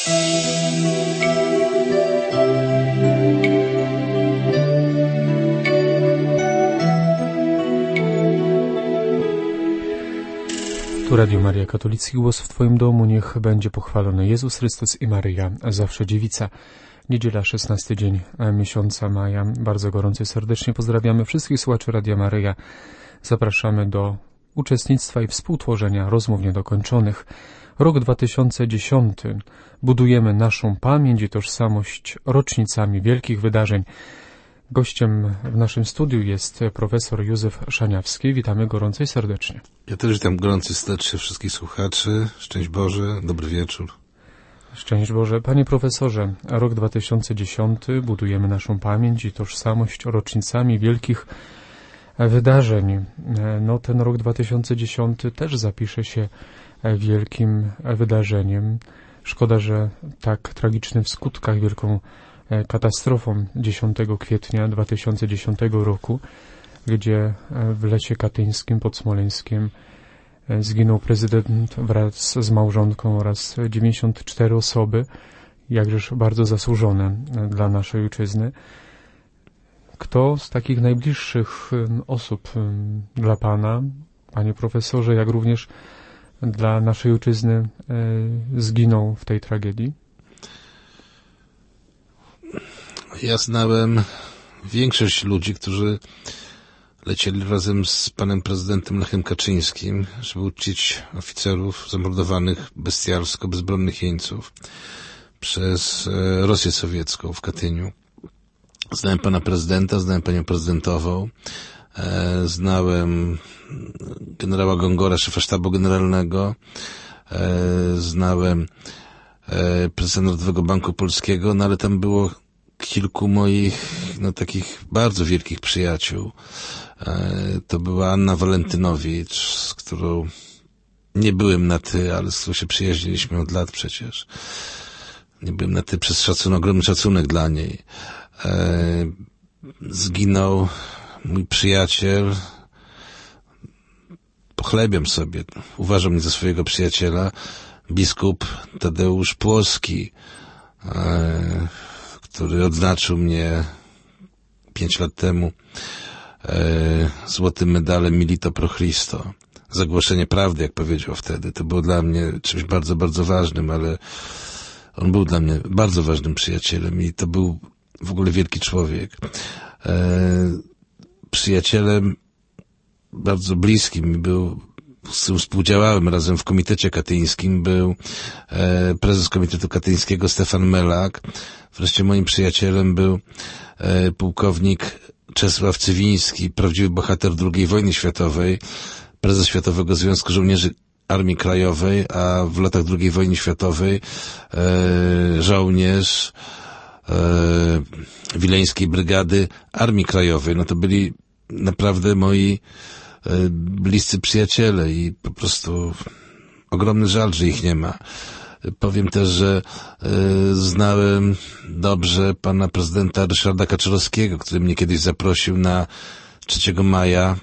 Tu Radio Maria, katolicki głos w Twoim domu. Niech będzie pochwalony Jezus Chrystus i Maryja, zawsze dziewica. Niedziela, 16 dzień miesiąca maja. Bardzo gorąco i serdecznie pozdrawiamy wszystkich słuchaczy Radia Maryja. Zapraszamy do uczestnictwa i współtworzenia rozmów niedokończonych. Rok 2010. Budujemy naszą pamięć i tożsamość rocznicami wielkich wydarzeń. Gościem w naszym studiu jest profesor Józef Szaniawski. Witamy gorąco i serdecznie. Ja też witam gorąco i serdecznie wszystkich słuchaczy. Szczęść Boże, dobry wieczór. Szczęść Boże. Panie profesorze, rok 2010. Budujemy naszą pamięć i tożsamość rocznicami wielkich wydarzeń. No, ten rok 2010 też zapisze się wielkim wydarzeniem. Szkoda, że tak tragicznym w skutkach, wielką katastrofą 10 kwietnia 2010 roku, gdzie w lesie katyńskim pod Smoleńskiem zginął prezydent wraz z małżonką oraz 94 osoby, jakżeż bardzo zasłużone dla naszej ojczyzny. Kto z takich najbliższych osób dla Pana, Panie profesorze, jak również dla naszej ojczyzny zginął w tej tragedii? Ja znałem większość ludzi, którzy lecieli razem z panem prezydentem Lechem Kaczyńskim, żeby uczcić oficerów zamordowanych bestialsko, bezbronnych jeńców przez Rosję sowiecką w Katyniu. Znałem pana prezydenta, znałem panią prezydentową, znałem generała Gongora, szefa sztabu generalnego, znałem prezesa Narodowego Banku Polskiego, no ale tam było kilku moich, takich bardzo wielkich przyjaciół. To była Anna Walentynowicz, z którą nie byłem na ty, ale z którą się przyjaźniliśmy od lat przecież. Nie byłem na ty przez ogromny szacunek dla niej. Zginął mój przyjaciel, pochlebiam sobie, uważam mnie za swojego przyjaciela, biskup Tadeusz Płoski, który odznaczył mnie 5 lat temu złotym medalem Milito Pro Christo za głoszenie prawdy, jak powiedział wtedy. To było dla mnie czymś bardzo, bardzo ważnym, ale on był dla mnie bardzo ważnym przyjacielem i to był w ogóle wielki człowiek. Przyjacielem bardzo bliskim mi był, z którym współdziałałem razem w Komitecie Katyńskim, był prezes Komitetu Katyńskiego Stefan Melak. Wreszcie moim przyjacielem był pułkownik Czesław Cywiński, prawdziwy bohater II wojny światowej, prezes Światowego Związku Żołnierzy Armii Krajowej, a w latach II wojny światowej żołnierz Wileńskiej Brygady Armii Krajowej. No to byli naprawdę moi bliscy przyjaciele i po prostu ogromny żal, że ich nie ma. Powiem też, że znałem dobrze pana prezydenta Ryszarda Kaczorowskiego, który mnie kiedyś zaprosił na 3 maja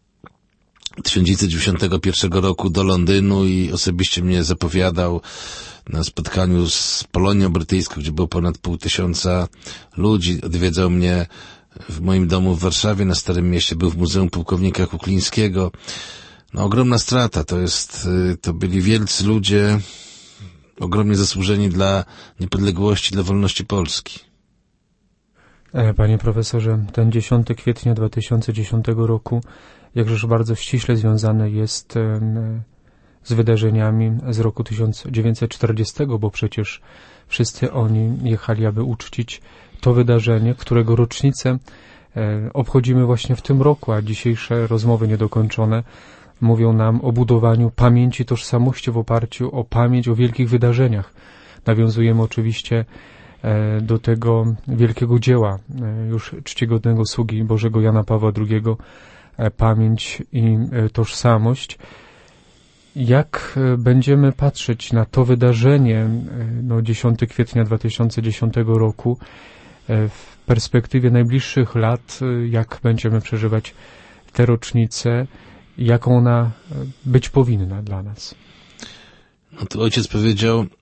1991 roku do Londynu i osobiście mnie zapowiadał na spotkaniu z Polonią Brytyjską, gdzie było ponad 500 ludzi. Odwiedzał mnie w moim domu w Warszawie, na Starym Mieście, był w Muzeum Pułkownika Kuklińskiego. No, ogromna strata, to byli wielcy ludzie, ogromnie zasłużeni dla niepodległości, dla wolności Polski. Panie profesorze, ten 10 kwietnia 2010 roku jakżeż bardzo ściśle związany jest z wydarzeniami z roku 1940, bo przecież wszyscy oni jechali, aby uczcić to wydarzenie, którego rocznicę obchodzimy właśnie w tym roku, a dzisiejsze rozmowy niedokończone mówią nam o budowaniu pamięci tożsamości w oparciu o pamięć o wielkich wydarzeniach. Nawiązujemy oczywiście do tego wielkiego dzieła już czcigodnego sługi Bożego Jana Pawła II, pamięć i tożsamość. Jak będziemy patrzeć na to wydarzenie 10 kwietnia 2010 roku w perspektywie najbliższych lat, jak będziemy przeżywać tę rocznicę, jaką ona być powinna dla nas? No to ojciec powiedział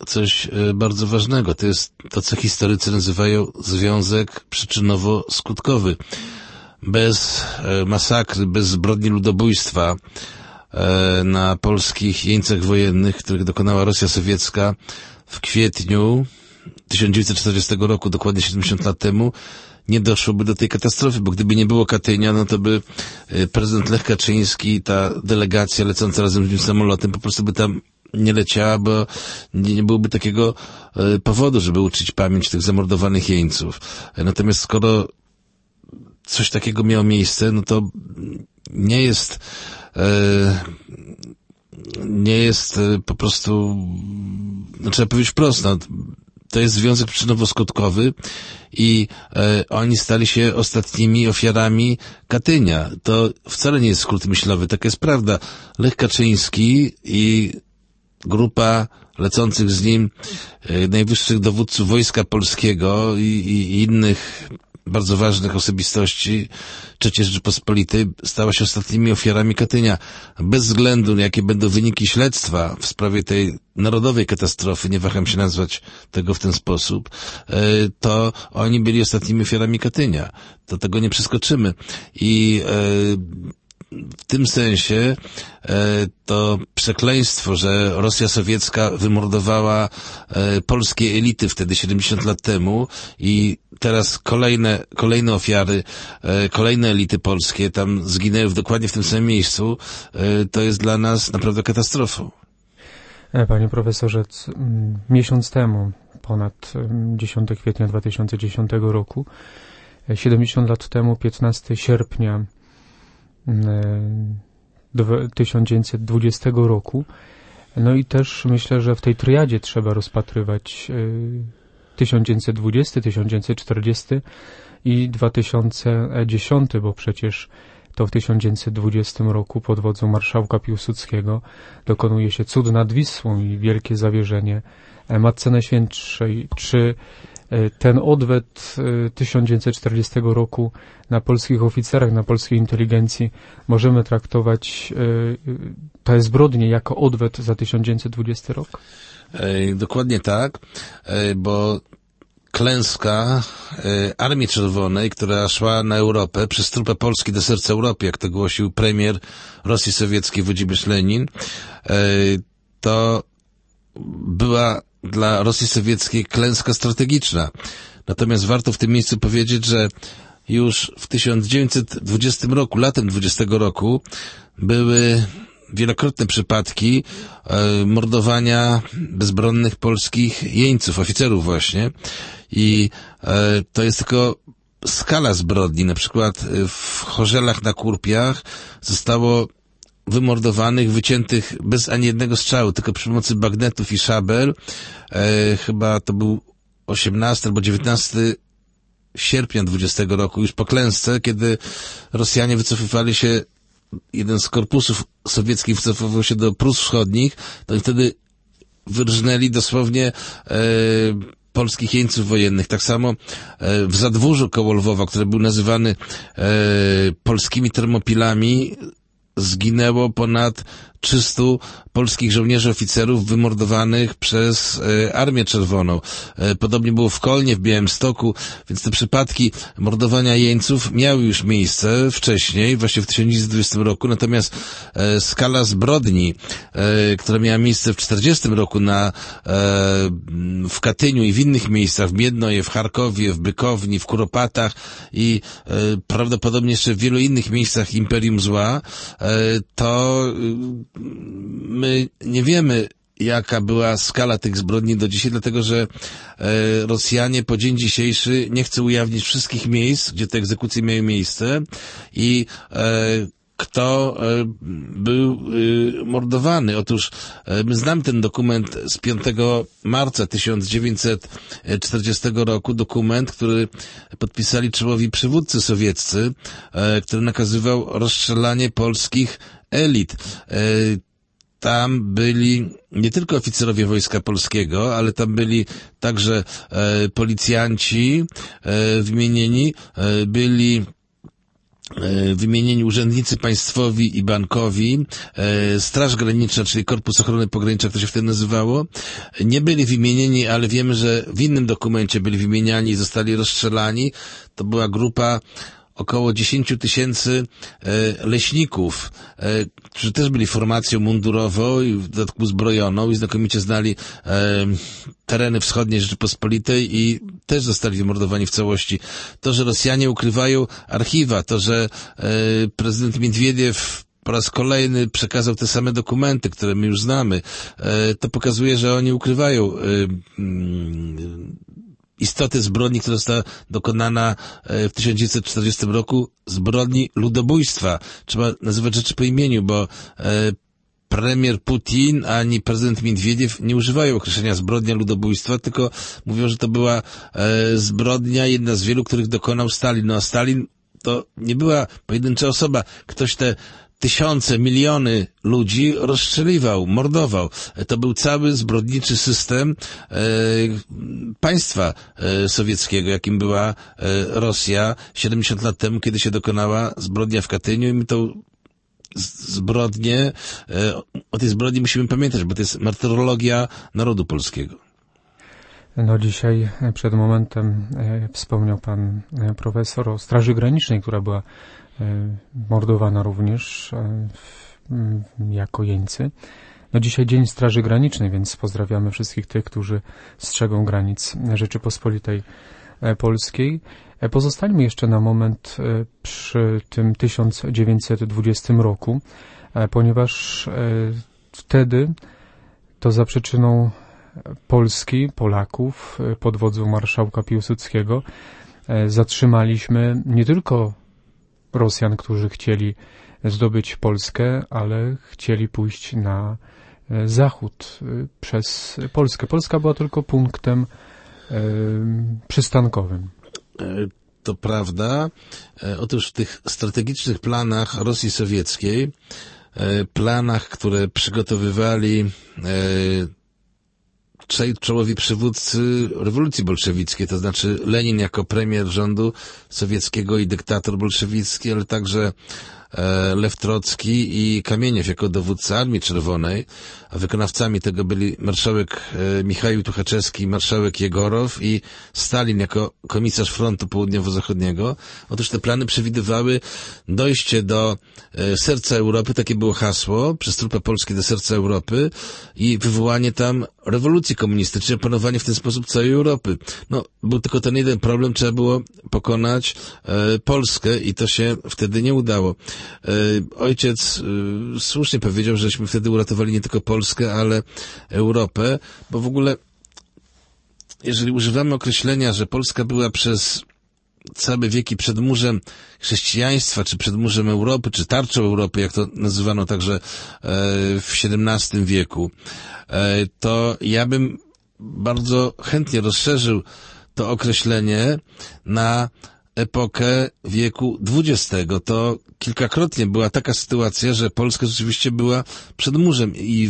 coś bardzo ważnego. To jest to, co historycy nazywają związek przyczynowo-skutkowy. Bez masakry, bez zbrodni ludobójstwa na polskich jeńcach wojennych, których dokonała Rosja sowiecka w kwietniu 1940 roku, dokładnie 70 lat temu, nie doszłoby do tej katastrofy, bo gdyby nie było Katynia, no to by prezydent Lech Kaczyński, ta delegacja lecąca razem z nim samolotem po prostu by tam nie leciała, bo nie byłoby takiego powodu, żeby uczcić pamięć tych zamordowanych jeńców. Natomiast skoro coś takiego miało miejsce, no to nie jest po prostu, no trzeba powiedzieć wprost, no, to jest związek przyczynowo-skutkowy i oni stali się ostatnimi ofiarami Katynia. To wcale nie jest skrót myślowy, taka jest prawda. Lech Kaczyński i grupa lecących z nim najwyższych dowódców Wojska Polskiego i innych bardzo ważnych osobistości III Rzeczypospolitej stała się ostatnimi ofiarami Katynia. Bez względu na jakie będą wyniki śledztwa w sprawie tej narodowej katastrofy, nie waham się nazwać tego w ten sposób, to oni byli ostatnimi ofiarami Katynia. Do tego nie przeskoczymy. I w tym sensie to przekleństwo, że Rosja sowiecka wymordowała polskie elity wtedy 70 lat temu i teraz kolejne ofiary, kolejne elity polskie tam zginęły dokładnie w tym samym miejscu, to jest dla nas naprawdę katastrofą. Panie profesorze, miesiąc temu, ponad 10 kwietnia 2010 roku, 70 lat temu, 15 sierpnia 1920 roku. No i też myślę, że w tej triadzie trzeba rozpatrywać 1920, 1940 i 2010, bo przecież to w 1920 roku pod wodzą marszałka Piłsudskiego dokonuje się cud nad Wisłą i wielkie zawierzenie Matce Najświętszej. Czy ten odwet 1940 roku na polskich oficerach, na polskiej inteligencji możemy traktować te zbrodnie jako odwet za 1920 rok? Dokładnie tak, bo klęska Armii Czerwonej, która szła na Europę przez trupę Polski do serca Europy, jak to głosił premier Rosji Sowieckiej Włodzimierz Lenin, to była dla Rosji Sowieckiej klęska strategiczna. Natomiast warto w tym miejscu powiedzieć, że już w 1920 roku, latem 20 roku, były wielokrotne przypadki mordowania bezbronnych polskich jeńców, oficerów właśnie. I to jest tylko skala zbrodni. Na przykład w Chorzelach na Kurpiach zostało wymordowanych, wyciętych bez ani jednego strzału, tylko przy pomocy bagnetów i szabel. Chyba to był 18 albo 19 sierpnia 20 roku, już po klęsce, kiedy Rosjanie wycofywali się, jeden z korpusów sowieckich wycofywał się do Prus Wschodnich, to wtedy wyrżnęli dosłownie polskich jeńców wojennych. Tak samo w Zadwórzu koło Lwowa, który był nazywany polskimi Termopilami, zginęło ponad 300 polskich żołnierzy, oficerów wymordowanych przez Armię Czerwoną. Podobnie było w Kolnie, w Białymstoku, więc te przypadki mordowania jeńców miały już miejsce wcześniej, właśnie w 1920 roku, natomiast skala zbrodni, która miała miejsce w 1940 roku w Katyniu i w innych miejscach, w Miednoje, w Charkowie, w Bykowni, w Kuropatach i prawdopodobnie jeszcze w wielu innych miejscach Imperium Zła, to my nie wiemy, jaka była skala tych zbrodni do dzisiaj, dlatego że Rosjanie po dzień dzisiejszy nie chcą ujawnić wszystkich miejsc, gdzie te egzekucje miały miejsce i kto był mordowany. Otóż my znamy ten dokument z 5 marca 1940 roku, dokument, który podpisali czołowi przywódcy sowieccy, który nakazywał rozstrzelanie polskich elit. Tam byli nie tylko oficerowie Wojska Polskiego, ale tam byli także policjanci wymienieni, byli wymienieni urzędnicy państwowi i bankowi, Straż Graniczna, czyli Korpus Ochrony Pogranicza, jak to się wtedy nazywało, nie byli wymienieni, ale wiemy, że w innym dokumencie byli wymieniani i zostali rozstrzelani. To była grupa około 10 000 leśników, którzy też byli formacją mundurową i w dodatku uzbrojoną i znakomicie znali tereny wschodniej Rzeczypospolitej i też zostali wymordowani w całości. To, że Rosjanie ukrywają archiwa, to, że prezydent Miedwiediew po raz kolejny przekazał te same dokumenty, które my już znamy, to pokazuje, że oni ukrywają istoty zbrodni, która została dokonana w 1940 roku, zbrodni ludobójstwa. Trzeba nazywać rzeczy po imieniu, bo premier Putin ani prezydent Miedwiediew nie używają określenia zbrodnia ludobójstwa, tylko mówią, że to była zbrodnia, jedna z wielu, których dokonał Stalin. No a Stalin to nie była pojedyncza osoba. Ktoś te tysiące, miliony ludzi rozstrzeliwał, mordował. To był cały zbrodniczy system państwa sowieckiego, jakim była Rosja 70 lat temu, kiedy się dokonała zbrodnia w Katyniu i my tą zbrodnię, o tej zbrodni musimy pamiętać, bo to jest martyrologia narodu polskiego. No dzisiaj przed momentem wspomniał pan profesor o Straży Granicznej, która była mordowana również jako jeńcy. No dzisiaj Dzień Straży Granicznej, więc pozdrawiamy wszystkich tych, którzy strzegą granic Rzeczypospolitej Polskiej. Pozostańmy jeszcze na moment przy tym 1920 roku, ponieważ wtedy to za przyczyną Polski, Polaków pod wodzą marszałka Piłsudskiego zatrzymaliśmy nie tylko Rosjan, którzy chcieli zdobyć Polskę, ale chcieli pójść na zachód przez Polskę. Polska była tylko punktem przystankowym. To prawda. Otóż w tych strategicznych planach Rosji Sowieckiej, planach, które przygotowywali trzej czołowi przywódcy rewolucji bolszewickiej, to znaczy Lenin jako premier rządu sowieckiego i dyktator bolszewicki, ale także Lew Trocki i Kamieniew jako dowódca Armii Czerwonej, a wykonawcami tego byli marszałek Michaił Tuchaczewski i marszałek Jegorow i Stalin jako komisarz frontu południowo-zachodniego. Otóż te plany przewidywały dojście do serca Europy, takie było hasło, przez trupy polskie do serca Europy i wywołanie tam rewolucji komunistycznej, panowanie w ten sposób całej Europy. No, był tylko ten jeden problem, trzeba było pokonać Polskę i to się wtedy nie udało. Ojciec słusznie powiedział, żeśmy wtedy uratowali nie tylko Polskę, ale Europę, bo w ogóle jeżeli używamy określenia, że Polska była przez całe wieki przedmurzem chrześcijaństwa, czy przedmurzem Europy, czy tarczą Europy, jak to nazywano także w XVII wieku, to ja bym bardzo chętnie rozszerzył to określenie na epokę wieku XX. To kilkakrotnie była taka sytuacja, że Polska rzeczywiście była przedmurzem i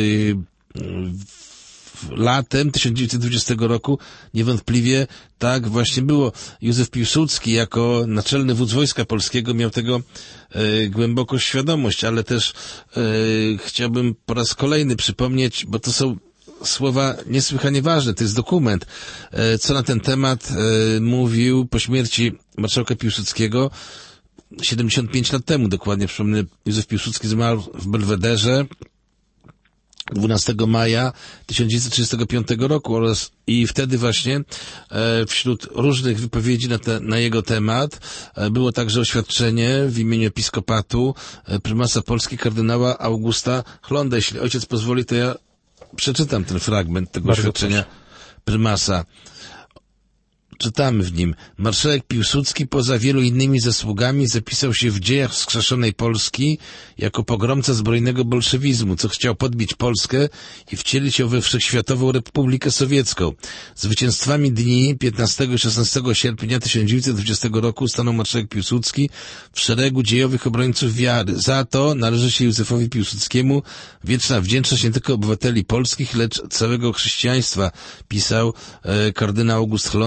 latem 1920 roku niewątpliwie tak właśnie było. Józef Piłsudski jako naczelny wódz Wojska Polskiego miał tego głęboko świadomość, ale też chciałbym po raz kolejny przypomnieć, bo to są słowa niesłychanie ważne, to jest dokument, co na ten temat mówił po śmierci marszałka Piłsudskiego 75 lat temu, dokładnie przypomnę, Józef Piłsudski zmarł w Belwederze 12 maja 1935 roku i wtedy właśnie wśród różnych wypowiedzi na jego temat było także oświadczenie w imieniu episkopatu prymasa Polski kardynała Augusta Chlonda. Jeśli ojciec pozwoli, to ja przeczytam ten fragment tego oświadczenia prymasa. Czytamy w nim: marszałek Piłsudski poza wielu innymi zasługami zapisał się w dziejach wskrzeszonej Polski jako pogromca zbrojnego bolszewizmu, co chciał podbić Polskę i wcielić ją we wszechświatową Republikę Sowiecką. Zwycięstwami dni 15 i 16 sierpnia 1920 roku stanął marszałek Piłsudski w szeregu dziejowych obrońców wiary. Za to należy się Józefowi Piłsudskiemu wieczna wdzięczność nie tylko obywateli polskich, lecz całego chrześcijaństwa, pisał kardynał August Chlond, prymas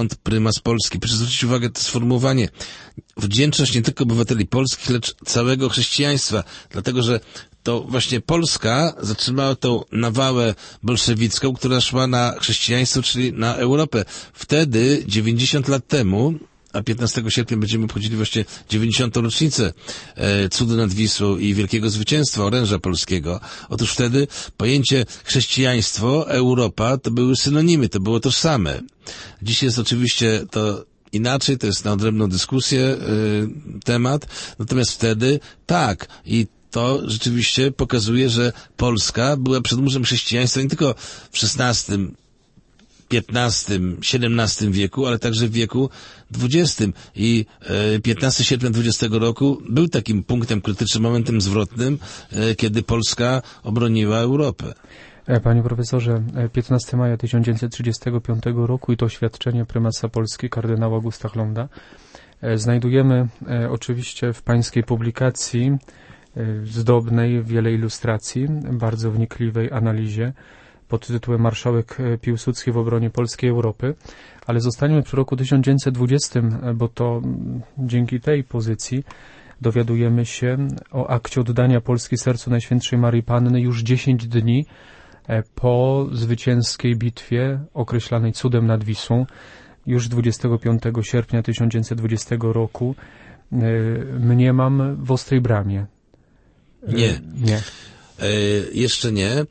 mas Polski. Proszę zwrócić uwagę to sformułowanie. Wdzięczność nie tylko obywateli polskich, lecz całego chrześcijaństwa. Dlatego, że to właśnie Polska zatrzymała tą nawałę bolszewicką, która szła na chrześcijaństwo, czyli na Europę. Wtedy, 90 lat temu, a 15 sierpnia będziemy obchodzili właśnie 90. rocznicę cudu nad Wisłą i wielkiego zwycięstwa oręża polskiego. Otóż wtedy pojęcie chrześcijaństwo, Europa to były synonimy, to było tożsame. Dziś jest oczywiście to inaczej, to jest na odrębną dyskusję temat, natomiast wtedy tak i to rzeczywiście pokazuje, że Polska była przedmurzem chrześcijaństwa nie tylko w XVI, XV, XVII wieku, ale także w wieku XX. I 15 sierpnia 20 roku był takim punktem krytycznym, momentem zwrotnym, kiedy Polska obroniła Europę. Panie profesorze, 15 maja 1935 roku i to oświadczenie prymasa Polski kardynała Augusta Hlonda znajdujemy oczywiście w pańskiej publikacji zdobnej, wiele ilustracji, bardzo wnikliwej analizie pod tytułem Marszałek Piłsudski w obronie polskiej Europy, ale zostańmy przy roku 1920, bo to dzięki tej pozycji dowiadujemy się o akcie oddania Polski sercu Najświętszej Maryi Panny już 10 dni po zwycięskiej bitwie określanej cudem nad Wisłą. Już 25 sierpnia 1920 roku mniemam w Ostrej Bramie. Nie. Nie. Jeszcze nie,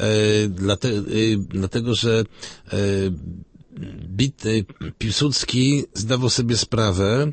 dlatego że Piłsudski zdawał sobie sprawę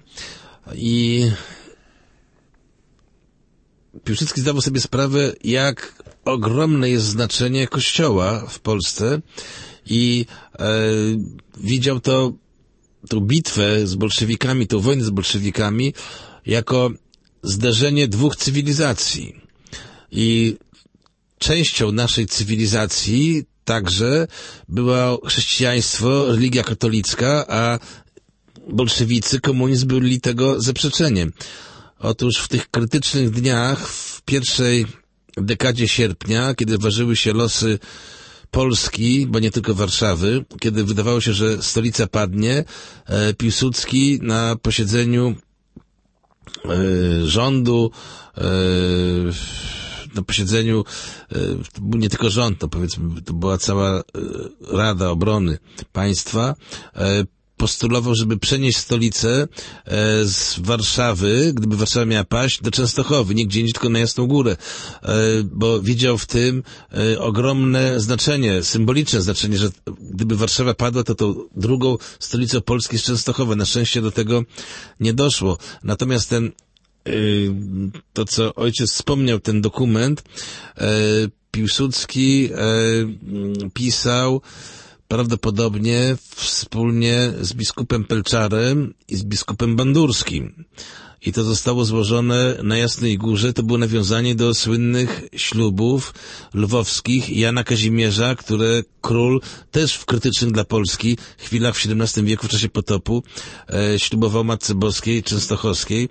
jak ogromne jest znaczenie Kościoła w Polsce i widział tą bitwę z bolszewikami, tą wojnę z bolszewikami jako zderzenie dwóch cywilizacji. I częścią naszej cywilizacji także było chrześcijaństwo, religia katolicka, a bolszewicy, komunizm byli tego zaprzeczeniem. Otóż w tych krytycznych dniach, w pierwszej dekadzie sierpnia, kiedy ważyły się losy Polski, bo nie tylko Warszawy, kiedy wydawało się, że stolica padnie, Piłsudski na posiedzeniu rządu, na posiedzeniu, to był nie tylko rząd, to powiedzmy, to była cała Rada Obrony Państwa, postulował, żeby przenieść stolicę z Warszawy, gdyby Warszawa miała paść, do Częstochowy, nie gdzie indziej, tylko na Jasną Górę, bo widział w tym ogromne znaczenie, symboliczne znaczenie, że gdyby Warszawa padła, to tą drugą stolicą Polski jest Częstochowa. Na szczęście do tego nie doszło. Natomiast to, co ojciec wspomniał, ten dokument, Piłsudski pisał prawdopodobnie wspólnie z biskupem Pelczarem i z biskupem Bandurskim. I to zostało złożone na Jasnej Górze. To było nawiązanie do słynnych ślubów lwowskich Jana Kazimierza, które król też w krytycznych dla Polski chwilach w XVII wieku w czasie potopu ślubował Matce Boskiej Częstochowskiej.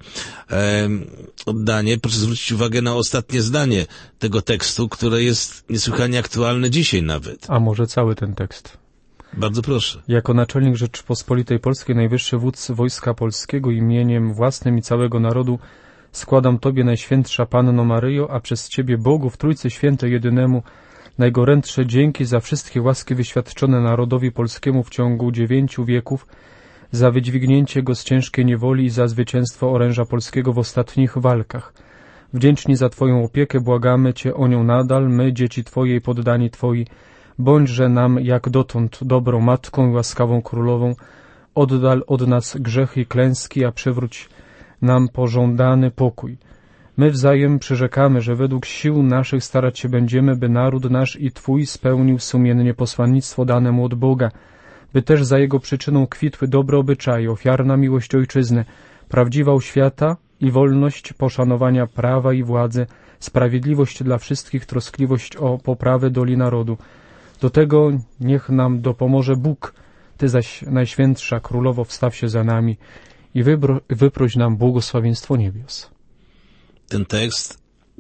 Oddanie, proszę zwrócić uwagę na ostatnie zdanie tego tekstu, które jest niesłychanie aktualne dzisiaj nawet. A może cały ten tekst? Bardzo proszę. Jako naczelnik Rzeczypospolitej Polskiej, najwyższy wódz Wojska Polskiego, imieniem własnym i całego narodu składam Tobie, Najświętsza Panno Maryjo, a przez Ciebie Bogu w Trójcy Świętej Jedynemu najgorętsze dzięki za wszystkie łaski wyświadczone narodowi polskiemu w ciągu 9 wieków, za wydźwignięcie go z ciężkiej niewoli i za zwycięstwo oręża polskiego w ostatnich walkach. Wdzięczni za Twoją opiekę, błagamy Cię o nią nadal, my, dzieci Twoje i poddani Twoi, bądźże nam jak dotąd dobrą matką i łaskawą królową, oddal od nas grzechy i klęski, a przywróć nam pożądany pokój. My wzajem przyrzekamy, że według sił naszych starać się będziemy, by naród nasz i Twój spełnił sumiennie posłannictwo dane mu od Boga, by też za jego przyczyną kwitły dobre obyczaje, ofiarna miłość ojczyzny, prawdziwa oświata i wolność poszanowania prawa i władzy, sprawiedliwość dla wszystkich, troskliwość o poprawę doli narodu. Do tego niech nam dopomoże Bóg, Ty zaś, Najświętsza Królowo, wstaw się za nami i wyproś nam błogosławieństwo niebios. Ten tekst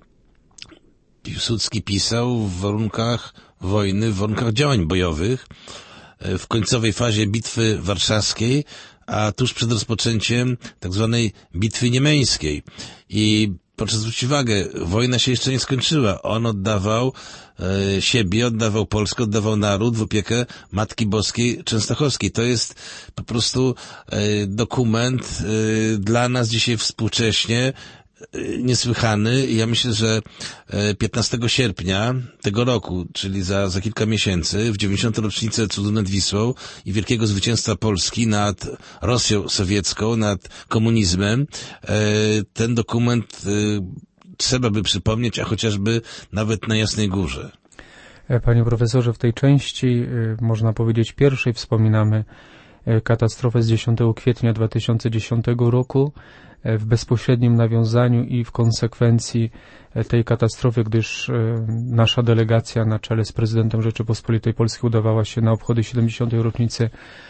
Piłsudski pisał w warunkach wojny, w warunkach działań bojowych, w końcowej fazie Bitwy Warszawskiej, a tuż przed rozpoczęciem tak zwanej bitwy niemeńskiej. I proszę zwrócić uwagę, wojna się jeszcze nie skończyła. On oddawał siebie, oddawał Polskę, oddawał naród w opiekę Matki Boskiej Częstochowskiej. To jest po prostu dokument dla nas dzisiaj współcześnie niesłychany. Ja myślę, że 15 sierpnia tego roku, czyli za kilka miesięcy, w 90. rocznicę cudu nad Wisłą i wielkiego zwycięstwa Polski nad Rosją sowiecką, nad komunizmem, ten dokument trzeba by przypomnieć, a chociażby nawet na Jasnej Górze. Panie profesorze, w tej części, można powiedzieć pierwszej, wspominamy katastrofę z 10 kwietnia 2010 roku, w bezpośrednim nawiązaniu i w konsekwencji tej katastrofy, gdyż nasza delegacja na czele z prezydentem Rzeczypospolitej Polskiej udawała się na obchody 70. rocznicy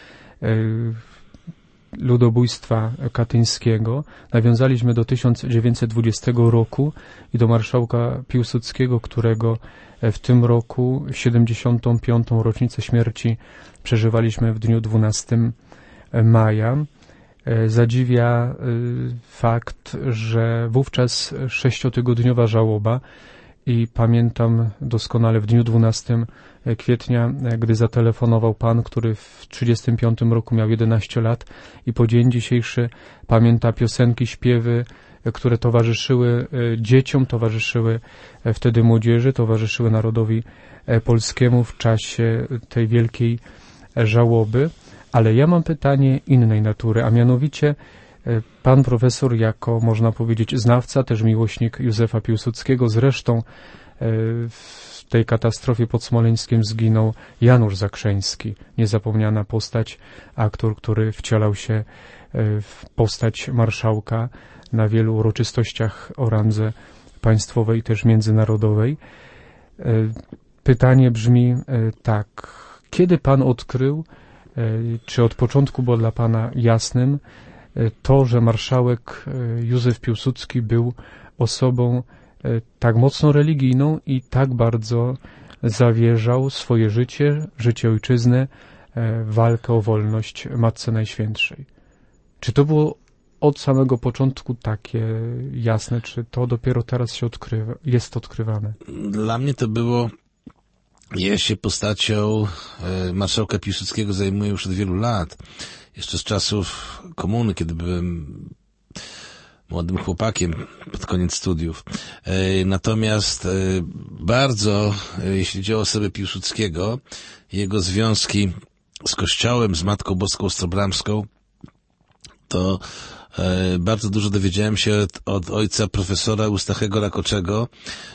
ludobójstwa katyńskiego. Nawiązaliśmy do 1920 roku i do marszałka Piłsudskiego, którego w tym roku 75. rocznicę śmierci przeżywaliśmy w dniu 12 maja. Zadziwia fakt, że wówczas 6-tygodniowa żałoba i pamiętam doskonale w dniu 12 kwietnia, gdy zatelefonował pan, który w 35 roku miał 11 lat i po dzień dzisiejszy pamięta piosenki, śpiewy, które towarzyszyły dzieciom, towarzyszyły wtedy młodzieży, towarzyszyły narodowi polskiemu w czasie tej wielkiej żałoby. Ale ja mam pytanie innej natury, a mianowicie pan profesor jako, można powiedzieć, znawca, też miłośnik Józefa Piłsudskiego, zresztą w tej katastrofie pod Smoleńskiem zginął Janusz Zakrzeński, niezapomniana postać, aktor, który wcielał się w postać marszałka na wielu uroczystościach o randze państwowej, też międzynarodowej. Pytanie brzmi tak, kiedy pan odkrył, czy od początku było dla pana jasnym to, że marszałek Józef Piłsudski był osobą tak mocno religijną i tak bardzo zawierzał swoje życie, życie ojczyzny, walkę o wolność Matce Najświętszej? Czy to było od samego początku takie jasne, czy to dopiero teraz się jest odkrywane? Dla mnie to było... Ja się postacią marszałka Piłsudskiego zajmuję już od wielu lat. Jeszcze z czasów komuny, kiedy byłem młodym chłopakiem pod koniec studiów. Natomiast bardzo, jeśli chodzi o osobę Piłsudskiego, jego związki z Kościołem, z Matką Boską Ostrobramską, to bardzo dużo dowiedziałem się od ojca profesora Eustachego Rakoczego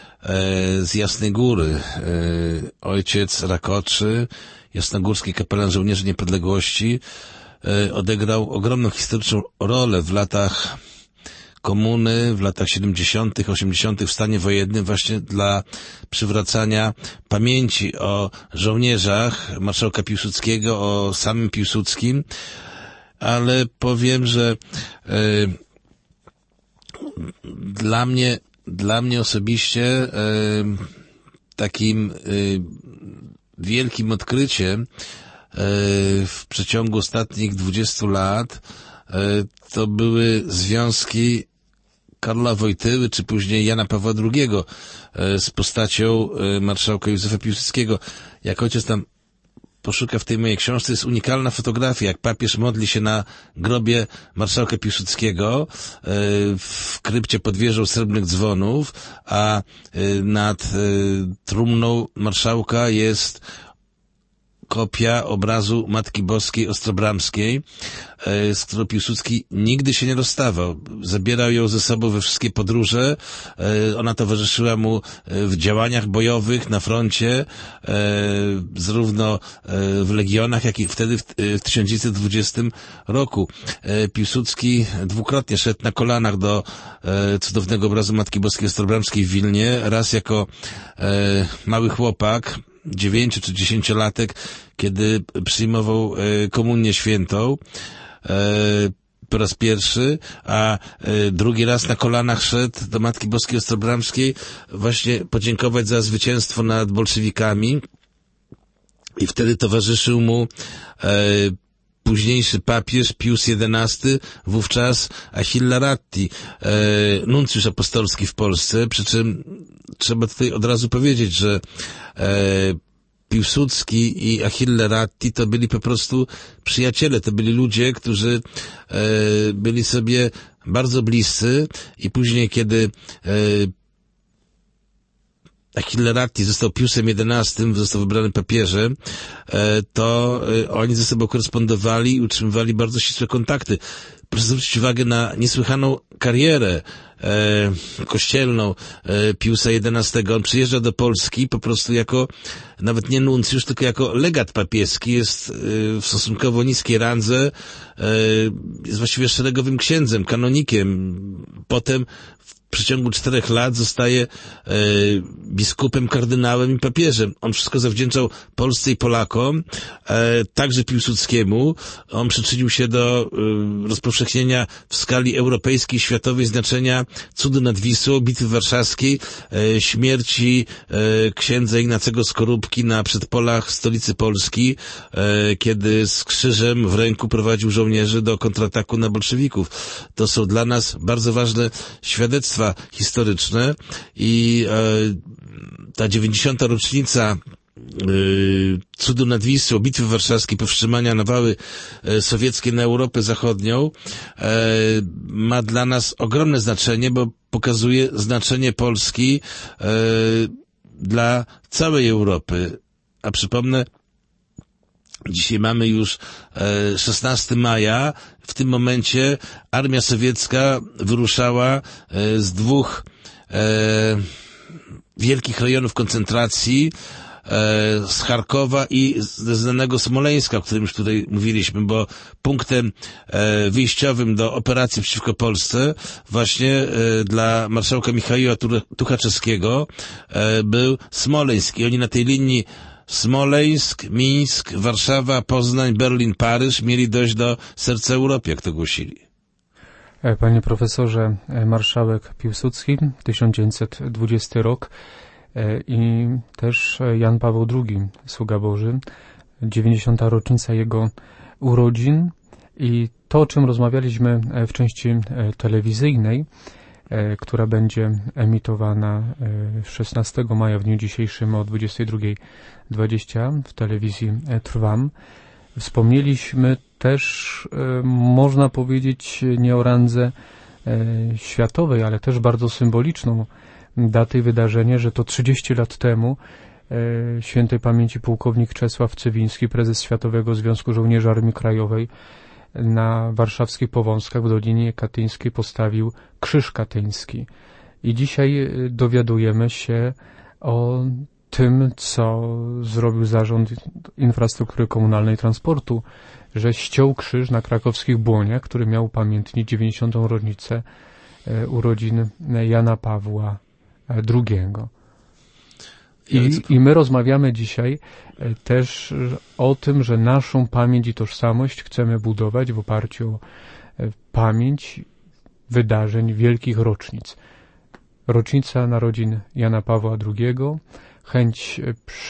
z Jasnej Góry. Ojciec Rakoczy, jasnogórski kapelan żołnierzy niepodległości, odegrał ogromną historyczną rolę w latach komuny, w latach 70., 80. w stanie wojennym właśnie dla przywracania pamięci o żołnierzach marszałka Piłsudskiego, o samym Piłsudskim, ale powiem, że dla mnie osobiście takim wielkim odkryciem w przeciągu ostatnich 20 lat to były związki Karola Wojtyły, czy później Jana Pawła II z postacią marszałka Józefa Piłsudskiego. Jak ojciec tam poszuka w tej mojej książce, jest unikalna fotografia, jak papież modli się na grobie marszałka Piłsudskiego w krypcie pod wieżą Srebrnych Dzwonów, a nad trumną marszałka jest kopia obrazu Matki Boskiej Ostrobramskiej, z którą Piłsudski nigdy się nie rozstawał. Zabierał ją ze sobą we wszystkie podróże. Ona towarzyszyła mu w działaniach bojowych na froncie, zarówno w legionach, jak i wtedy w 1920 roku. Piłsudski dwukrotnie szedł na kolanach do cudownego obrazu Matki Boskiej Ostrobramskiej w Wilnie. Raz jako mały chłopak, 9 czy 10-latek, kiedy przyjmował komunię świętą po raz pierwszy, a drugi raz na kolanach szedł do Matki Boskiej Ostrobramskiej właśnie podziękować za zwycięstwo nad bolszewikami i wtedy towarzyszył mu późniejszy papież Pius XI, wówczas Achille Ratti, nuncjusz apostolski w Polsce, przy czym trzeba tutaj od razu powiedzieć, że Piłsudski i Achille Ratti to byli po prostu przyjaciele, to byli ludzie, którzy byli sobie bardzo bliscy i później, kiedy Achille Ratti został Piusem XI, został wybrany papieżem, to oni ze sobą korespondowali i utrzymywali bardzo ścisłe kontakty. Proszę zwrócić uwagę na niesłychaną karierę kościelną Piusa XI. On przyjeżdża do Polski po prostu jako, nawet nie nuncjusz, tylko jako legat papieski, jest w stosunkowo niskiej randze, jest właściwie szeregowym księdzem, kanonikiem. Potem w przeciągu 4 lat zostaje biskupem, kardynałem i papieżem. On wszystko zawdzięczał Polsce i Polakom, także Piłsudskiemu. On przyczynił się do rozpowszechnienia w skali europejskiej i światowej znaczenia cudu nad Wisłą, bitwy warszawskiej, śmierci księdza Ignacego Skorupki na przedpolach stolicy Polski, kiedy z krzyżem w ręku prowadził żołnierzy do kontrataku na bolszewików. To są dla nas bardzo ważne świadectwa historyczne i ta 90. rocznica cudu nad Wisłą, bitwy warszawskiej, powstrzymania nawały sowieckiej na Europę Zachodnią ma dla nas ogromne znaczenie, bo pokazuje znaczenie Polski dla całej Europy. A przypomnę, dzisiaj mamy już 16 maja. W tym momencie armia sowiecka wyruszała z 2 wielkich rejonów koncentracji, z Charkowa i ze znanego Smoleńska, o którym już tutaj mówiliśmy, bo punktem wyjściowym do operacji przeciwko Polsce właśnie dla marszałka Michaiła Tuchaczewskiego był Smoleńsk i oni na tej linii Smoleńsk, Mińsk, Warszawa, Poznań, Berlin, Paryż mieli dojść do serca Europy, jak to głosili. Panie profesorze, marszałek Piłsudski, 1920 rok i też Jan Paweł II, sługa Boży, 90. rocznica jego urodzin i to, o czym rozmawialiśmy w części telewizyjnej, która będzie emitowana 16 maja w dniu dzisiejszym o 22:20 w telewizji Trwam. Wspomnieliśmy też, można powiedzieć, nie o randze światowej, ale też bardzo symboliczną datę i wydarzenie, że to 30 lat temu świętej pamięci pułkownik Czesław Cywiński, prezes Światowego Związku Żołnierzy Armii Krajowej, na warszawskich Powązkach w Dolinie Katyńskiej postawił krzyż katyński. I dzisiaj dowiadujemy się o tym, co zrobił Zarząd Infrastruktury Komunalnej i Transportu, że ściął krzyż na krakowskich Błoniach, który miał upamiętnić 90. rocznicę urodzin Jana Pawła II. I my rozmawiamy dzisiaj też o tym, że naszą pamięć i tożsamość chcemy budować w oparciu o pamięć wydarzeń, wielkich rocznic. Rocznica narodzin Jana Pawła II, chęć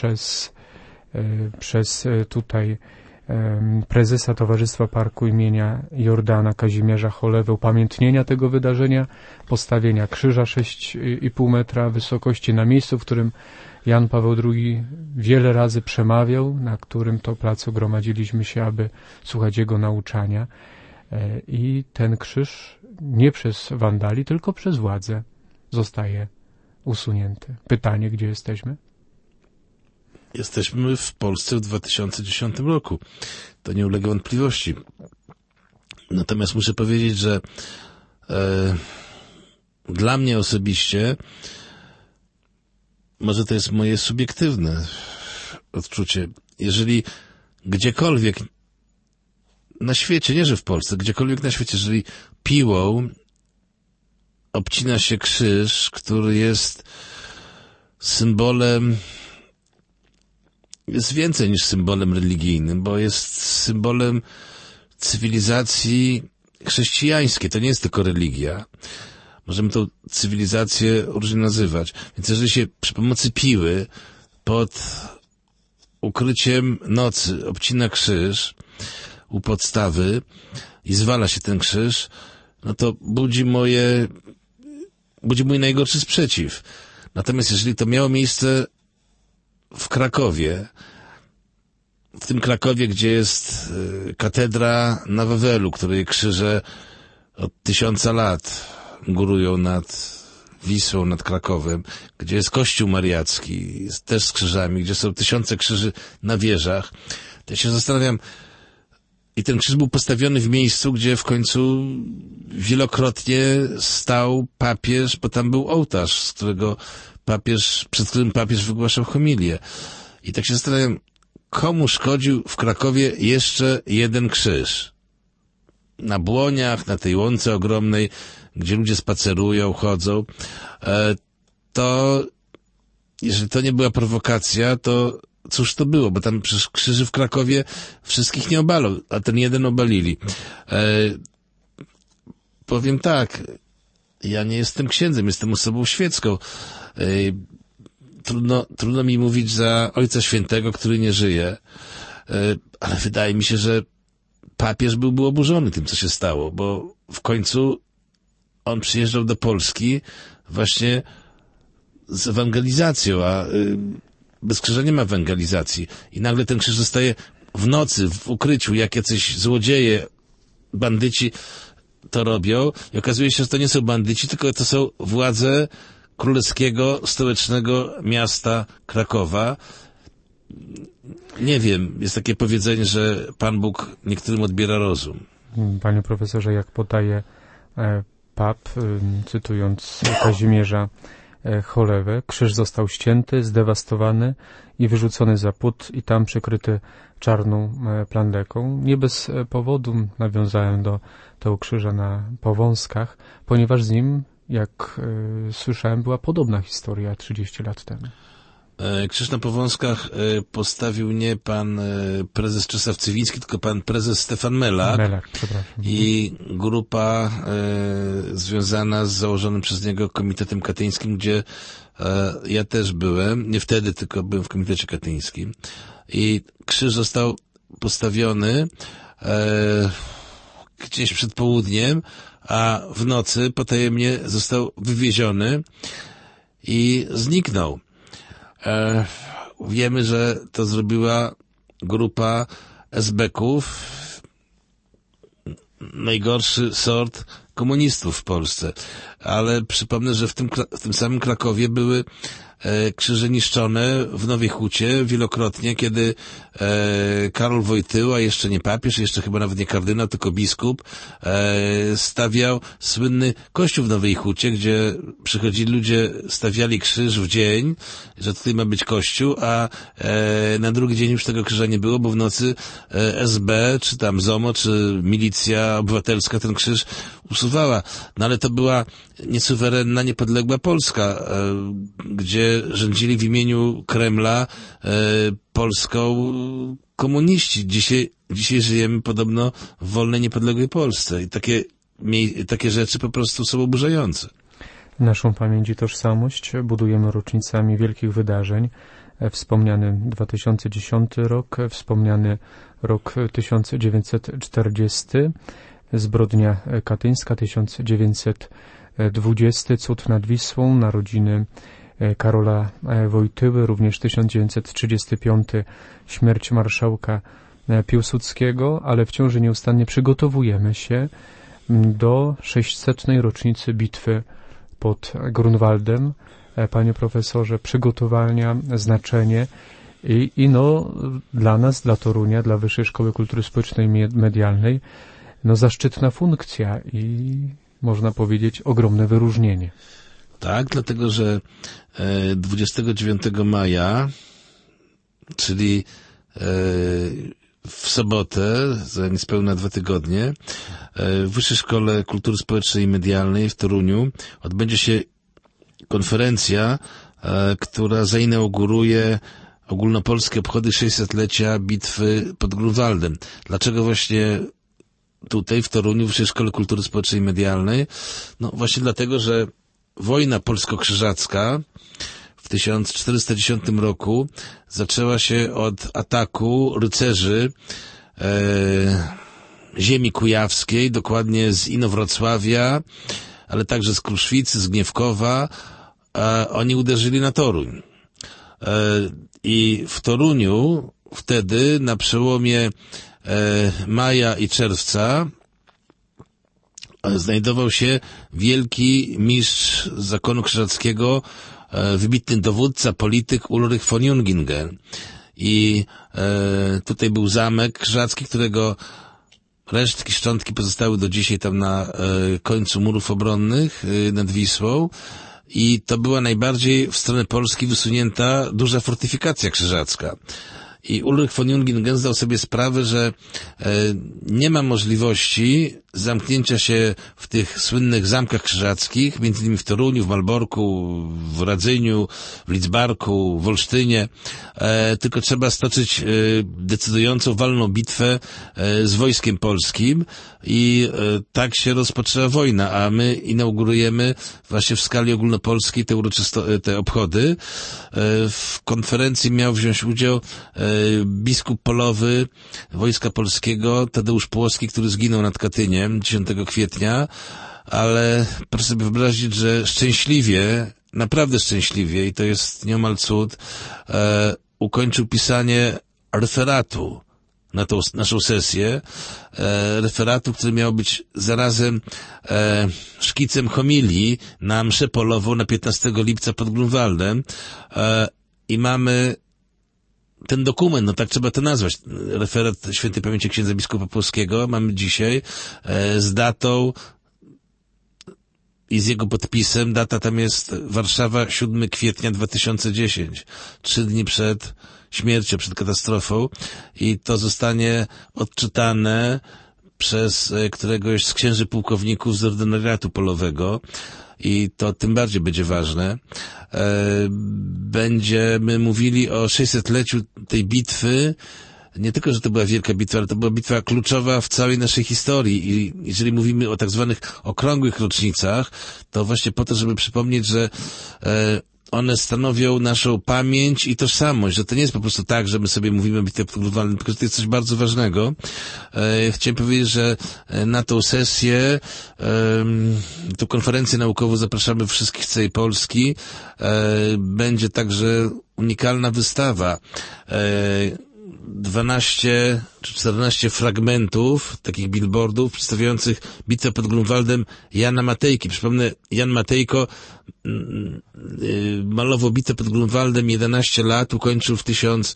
przez tutaj prezesa Towarzystwa Parku imienia Jordana Kazimierza Cholewy upamiętnienia tego wydarzenia, postawienia krzyża 6,5 metra wysokości na miejscu, w którym Jan Paweł II wiele razy przemawiał, na którym to placu gromadziliśmy się, aby słuchać jego nauczania. I ten krzyż nie przez wandali, tylko przez władzę zostaje usunięty. Pytanie, gdzie jesteśmy? Jesteśmy w Polsce w 2010 roku. To nie ulega wątpliwości. Natomiast muszę powiedzieć, że dla mnie osobiście, może to jest moje subiektywne odczucie, jeżeli gdziekolwiek na świecie, nie że w Polsce, gdziekolwiek na świecie, jeżeli piłą obcina się krzyż, który jest symbolem, jest więcej niż symbolem religijnym, bo jest symbolem cywilizacji chrześcijańskiej. To nie jest tylko religia. Możemy tą cywilizację różnie nazywać. Więc jeżeli się przy pomocy piły pod ukryciem nocy obcina krzyż, u podstawy i zwala się ten krzyż, no to budzi mój najgorszy sprzeciw. Natomiast jeżeli to miało miejsce w Krakowie, w tym Krakowie, gdzie jest katedra na Wawelu, której krzyże od 1000 lat górują nad Wisłą, nad Krakowem, gdzie jest Kościół Mariacki, też z krzyżami, gdzie są 1000 krzyży na wieżach, to ja się zastanawiam, i ten krzyż był postawiony w miejscu, gdzie w końcu wielokrotnie stał papież, bo tam był ołtarz, przed którym papież wygłaszał homilię. I tak się zastanawiam, komu szkodził w Krakowie jeszcze jeden krzyż? Na Błoniach, na tej łące ogromnej, gdzie ludzie spacerują, chodzą, to jeżeli to nie była prowokacja, to cóż to było? Bo tam przecież krzyży w Krakowie wszystkich nie obalał, a ten jeden obalili. Powiem tak, ja nie jestem księdzem, jestem osobą świecką. Trudno mi mówić za Ojca Świętego, który nie żyje, ale wydaje mi się, że papież byłby oburzony tym, co się stało, bo w końcu on przyjeżdżał do Polski właśnie z ewangelizacją, a bez krzyża nie ma ewangelizacji. I nagle ten krzyż zostaje w nocy, w ukryciu, jak jacyś złodzieje, bandyci to robią i okazuje się, że to nie są bandyci, tylko to są władze królewskiego, stołecznego miasta Krakowa. Nie wiem, jest takie powiedzenie, że Pan Bóg niektórym odbiera rozum. Panie profesorze, jak podaje pap, cytując Kazimierza Cholewę, krzyż został ścięty, zdewastowany i wyrzucony za płot i tam przykryty czarną plandeką. Nie bez powodu nawiązałem do tego krzyża na Powązkach, ponieważ z nim, jak słyszałem, była podobna historia 30 lat temu. Krzyż na Powązkach postawił nie pan prezes Czesław Cywiński, tylko pan prezes Stefan Melak. I grupa związana z założonym przez niego Komitetem Katyńskim, gdzie ja też byłem, nie wtedy, tylko byłem w Komitecie Katyńskim. I krzyż został postawiony gdzieś przed południem, a w nocy potajemnie został wywieziony i zniknął. Wiemy, że to zrobiła grupa esbeków, najgorszy sort komunistów w Polsce. Ale przypomnę, że w tym samym Krakowie były krzyże niszczone w Nowej Hucie wielokrotnie, kiedy Karol Wojtyła, jeszcze nie papież, jeszcze chyba nawet nie kardynał, tylko biskup, stawiał słynny kościół w Nowej Hucie, gdzie przychodzili ludzie, stawiali krzyż w dzień, że tutaj ma być kościół, a na drugi dzień już tego krzyża nie było, bo w nocy SB, czy tam ZOMO, czy milicja obywatelska ten krzyż usuwała. No ale to była niesuwerenna, niepodległa Polska, gdzie rządzili w imieniu Kremla Polską komuniści. Dzisiaj żyjemy podobno w wolnej, niepodległej Polsce i takie rzeczy po prostu są oburzające. Naszą pamięć i tożsamość budujemy rocznicami wielkich wydarzeń. Wspomniany 2010 rok, wspomniany rok 1940, zbrodnia katyńska 1920, cud nad Wisłą, narodziny Karola Wojtyły, również 1935, śmierć marszałka Piłsudskiego, ale wciąż nieustannie przygotowujemy się do 600. rocznicy bitwy pod Grunwaldem. Panie profesorze, przygotowania, znaczenie i dla nas, dla Torunia, dla Wyższej Szkoły Kultury Społecznej i Medialnej, zaszczytna funkcja i można powiedzieć ogromne wyróżnienie. Tak, dlatego że 29 maja, czyli w sobotę, za niespełna 2 tygodnie, w Wyższej Szkole Kultury Społecznej i Medialnej w Toruniu odbędzie się konferencja, która zainauguruje ogólnopolskie obchody 600-lecia bitwy pod Grunwaldem. Dlaczego właśnie tutaj w Toruniu, w Wyższej Szkole Kultury Społecznej i Medialnej? No właśnie dlatego, że wojna polsko-krzyżacka w 1410 roku zaczęła się od ataku rycerzy ziemi kujawskiej, dokładnie z Inowrocławia, ale także z Kruszwicy, z Gniewkowa, oni uderzyli na Toruń. I w Toruniu wtedy na przełomie maja i czerwca znajdował się wielki mistrz zakonu krzyżackiego, wybitny dowódca, polityk Ulrich von Jungingen. I tutaj był zamek krzyżacki, którego resztki, szczątki pozostały do dzisiaj tam na końcu murów obronnych nad Wisłą. I to była najbardziej w stronę Polski wysunięta duża fortyfikacja krzyżacka. I Ulrich von Jungingen zdał sobie sprawę, że nie ma możliwości zamknięcia się w tych słynnych zamkach krzyżackich, między innymi w Toruniu, w Malborku, w Radzyniu, w Lidzbarku, w Olsztynie, tylko trzeba stoczyć decydującą, walną bitwę z wojskiem polskim i tak się rozpoczęła wojna, a my inaugurujemy właśnie w skali ogólnopolskiej te obchody. W konferencji miał wziąć udział biskup polowy Wojska Polskiego Tadeusz Płocki, który zginął nad Katyniem 10 kwietnia, ale proszę sobie wyobrazić, że szczęśliwie, naprawdę szczęśliwie, i to jest nieomal cud, ukończył pisanie referatu na tą naszą sesję, referatu, który miał być zarazem szkicem homilii na mszę polową na 15 lipca pod Grunwaldem, i mamy ten dokument, no tak trzeba to nazwać, referat świętej pamięci księdza biskupa Płockiego mamy dzisiaj z datą i z jego podpisem. Data tam jest Warszawa, 7 kwietnia 2010, 3 dni przed śmiercią, przed katastrofą, i to zostanie odczytane przez któregoś z księży pułkowników z ordynariatu polowego. I to tym bardziej będzie ważne. Będziemy mówili o 600-leciu tej bitwy. Nie tylko, że to była wielka bitwa, ale to była bitwa kluczowa w całej naszej historii. I jeżeli mówimy o tak zwanych okrągłych rocznicach, to właśnie po to, żeby przypomnieć, że one stanowią naszą pamięć i tożsamość, że to nie jest po prostu tak, że my sobie mówimy o bitwie pod Grunwaldem, tylko że to jest coś bardzo ważnego. Chciałem powiedzieć, że na tą sesję, tą konferencję naukową zapraszamy wszystkich z całej Polski. Będzie także unikalna wystawa. 12 czy 14 fragmentów, takich billboardów przedstawiających bitwę pod Grunwaldem Jana Matejki. Przypomnę, Jan Matejko malował bitwę pod Grunwaldem 11 lat, ukończył w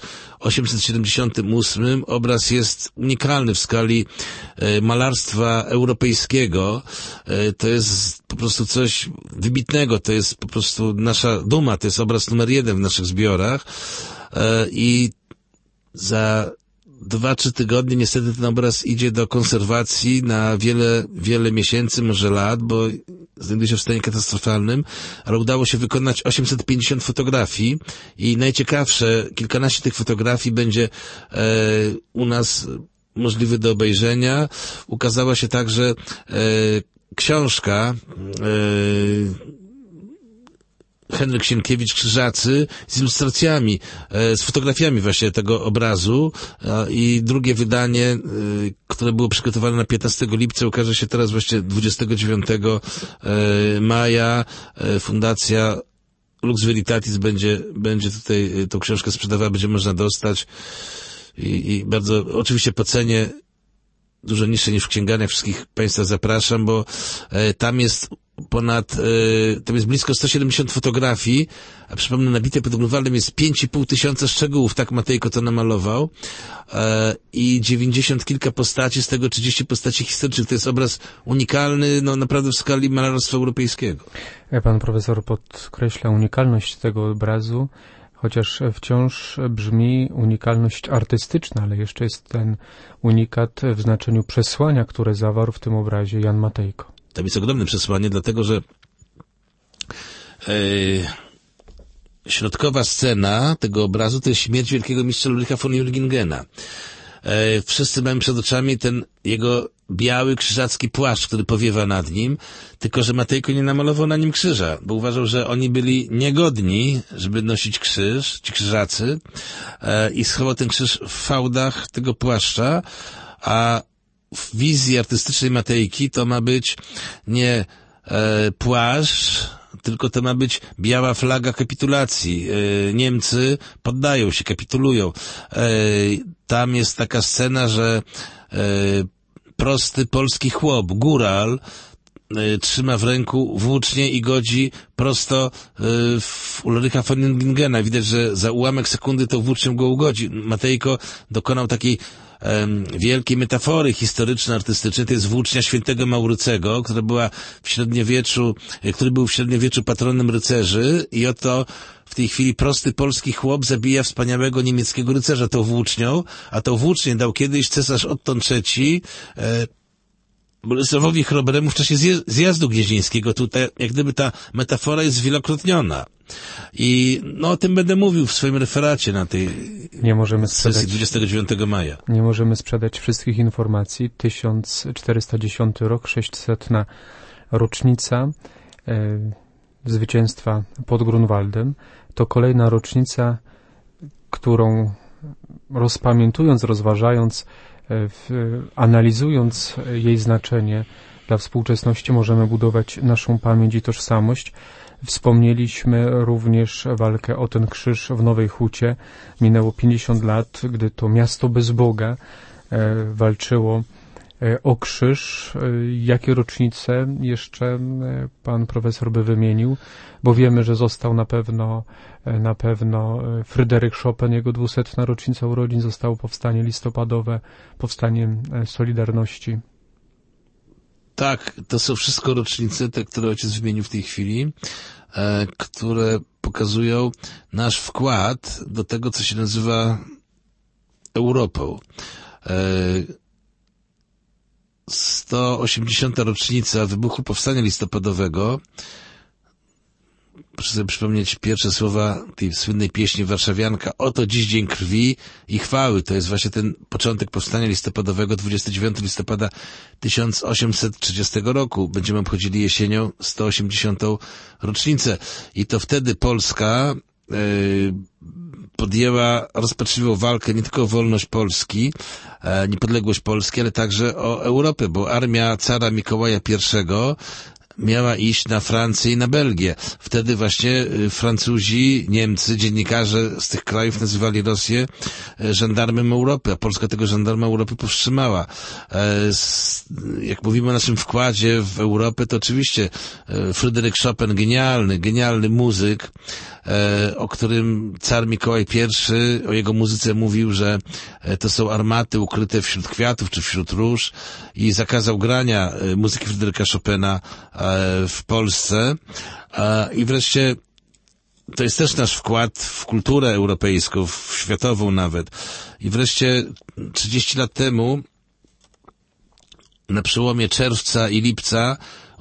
1878. Obraz jest unikalny w skali malarstwa europejskiego. To jest po prostu coś wybitnego, to jest po prostu nasza duma, to jest obraz numer 1 w naszych zbiorach. I za 2-3 tygodnie niestety ten obraz idzie do konserwacji na wiele miesięcy, może lat, bo znajduje się w stanie katastrofalnym, ale udało się wykonać 850 fotografii i najciekawsze, kilkanaście tych fotografii będzie u nas możliwe do obejrzenia. Ukazała się także książka Henryk Sienkiewicz Krzyżacy z ilustracjami, z fotografiami właśnie tego obrazu, i drugie wydanie, które było przygotowane na 15 lipca, ukaże się teraz właśnie 29 maja. Fundacja Lux Veritatis będzie tutaj tą książkę sprzedawała, będzie można dostać i bardzo oczywiście po cenie dużo niższe niż w księgarniach. Wszystkich Państwa zapraszam, bo tam jest tam jest blisko 170 fotografii, a przypomnę, na bitwie pod Grunwaldem jest 5,5 tysiąca szczegółów, tak Matejko to namalował, i 90 kilka postaci, z tego 30 postaci historycznych. To jest obraz unikalny, no naprawdę w skali malarstwa europejskiego. Pan profesor podkreśla unikalność tego obrazu, chociaż wciąż brzmi unikalność artystyczna, ale jeszcze jest ten unikat w znaczeniu przesłania, które zawarł w tym obrazie Jan Matejko. Tam jest ogromne przesłanie, dlatego że środkowa scena tego obrazu to jest śmierć wielkiego mistrza Ulricha von Jungingena. Wszyscy mamy przed oczami ten jego biały krzyżacki płaszcz, który powiewa nad nim, tylko że Matejko nie namalował na nim krzyża, bo uważał, że oni byli niegodni, żeby nosić krzyż, ci krzyżacy, i schował ten krzyż w fałdach tego płaszcza, a w wizji artystycznej Matejki to ma być nie płaszcz, tylko to ma być biała flaga kapitulacji. Niemcy poddają się, kapitulują. Tam jest taka scena, że prosty polski chłop, góral, trzyma w ręku włócznię i godzi prosto w Ulricha von Lingena. Widać, że za ułamek sekundy to włócznią go ugodzi. Matejko dokonał takiej wielkiej metafory historyczno-artystycznej. To jest włócznia świętego Maurycego, który był w średniowieczu patronem rycerzy i oto w tej chwili prosty polski chłop zabija wspaniałego niemieckiego rycerza tą włócznią, a tą włócznię dał kiedyś cesarz Otton III Bolesławowi Chrobremu w czasie zjazdu gnieźnieńskiego. Tutaj jak gdyby ta metafora jest zwielokrotniona. I o tym będę mówił w swoim referacie na tej sesji 29 maja. Nie możemy sprzedać wszystkich informacji. 1410 rok, 600. rocznica zwycięstwa pod Grunwaldem. To kolejna rocznica, którą rozpamiętując, rozważając, analizując jej znaczenie dla współczesności, możemy budować naszą pamięć i tożsamość. Wspomnieliśmy również walkę o ten krzyż w Nowej Hucie. Minęło 50 lat, gdy to miasto bez Boga walczyło o krzyż. Jakie rocznice jeszcze pan profesor by wymienił? Bo wiemy, że został na pewno Fryderyk Chopin, jego 200. rocznica urodzin, zostało powstanie listopadowe, powstanie Solidarności. Tak, to są wszystko rocznice, te, które ojciec wymienił w tej chwili, które pokazują nasz wkład do tego, co się nazywa Europą. 180. rocznica wybuchu Powstania Listopadowego. Proszę sobie przypomnieć pierwsze słowa tej słynnej pieśni Warszawianka. Oto dziś dzień krwi i chwały. To jest właśnie ten początek Powstania Listopadowego, 29 listopada 1830 roku. Będziemy obchodzili jesienią 180. rocznicę. I to wtedy Polska podjęła rozpaczliwą walkę nie tylko o wolność Polski, niepodległość Polski, ale także o Europę, bo armia cara Mikołaja I miała iść na Francję i na Belgię. Wtedy właśnie Francuzi, Niemcy, dziennikarze z tych krajów nazywali Rosję żandarmem Europy, a Polska tego żandarma Europy powstrzymała. Jak mówimy o naszym wkładzie w Europę, to oczywiście Fryderyk Chopin, genialny muzyk, o którym car Mikołaj I, o jego muzyce mówił, że to są armaty ukryte wśród kwiatów czy wśród róż i zakazał grania muzyki Fryderyka Chopina w Polsce. I wreszcie to jest też nasz wkład w kulturę europejską, w światową nawet. I wreszcie 30 lat temu, na przełomie czerwca i lipca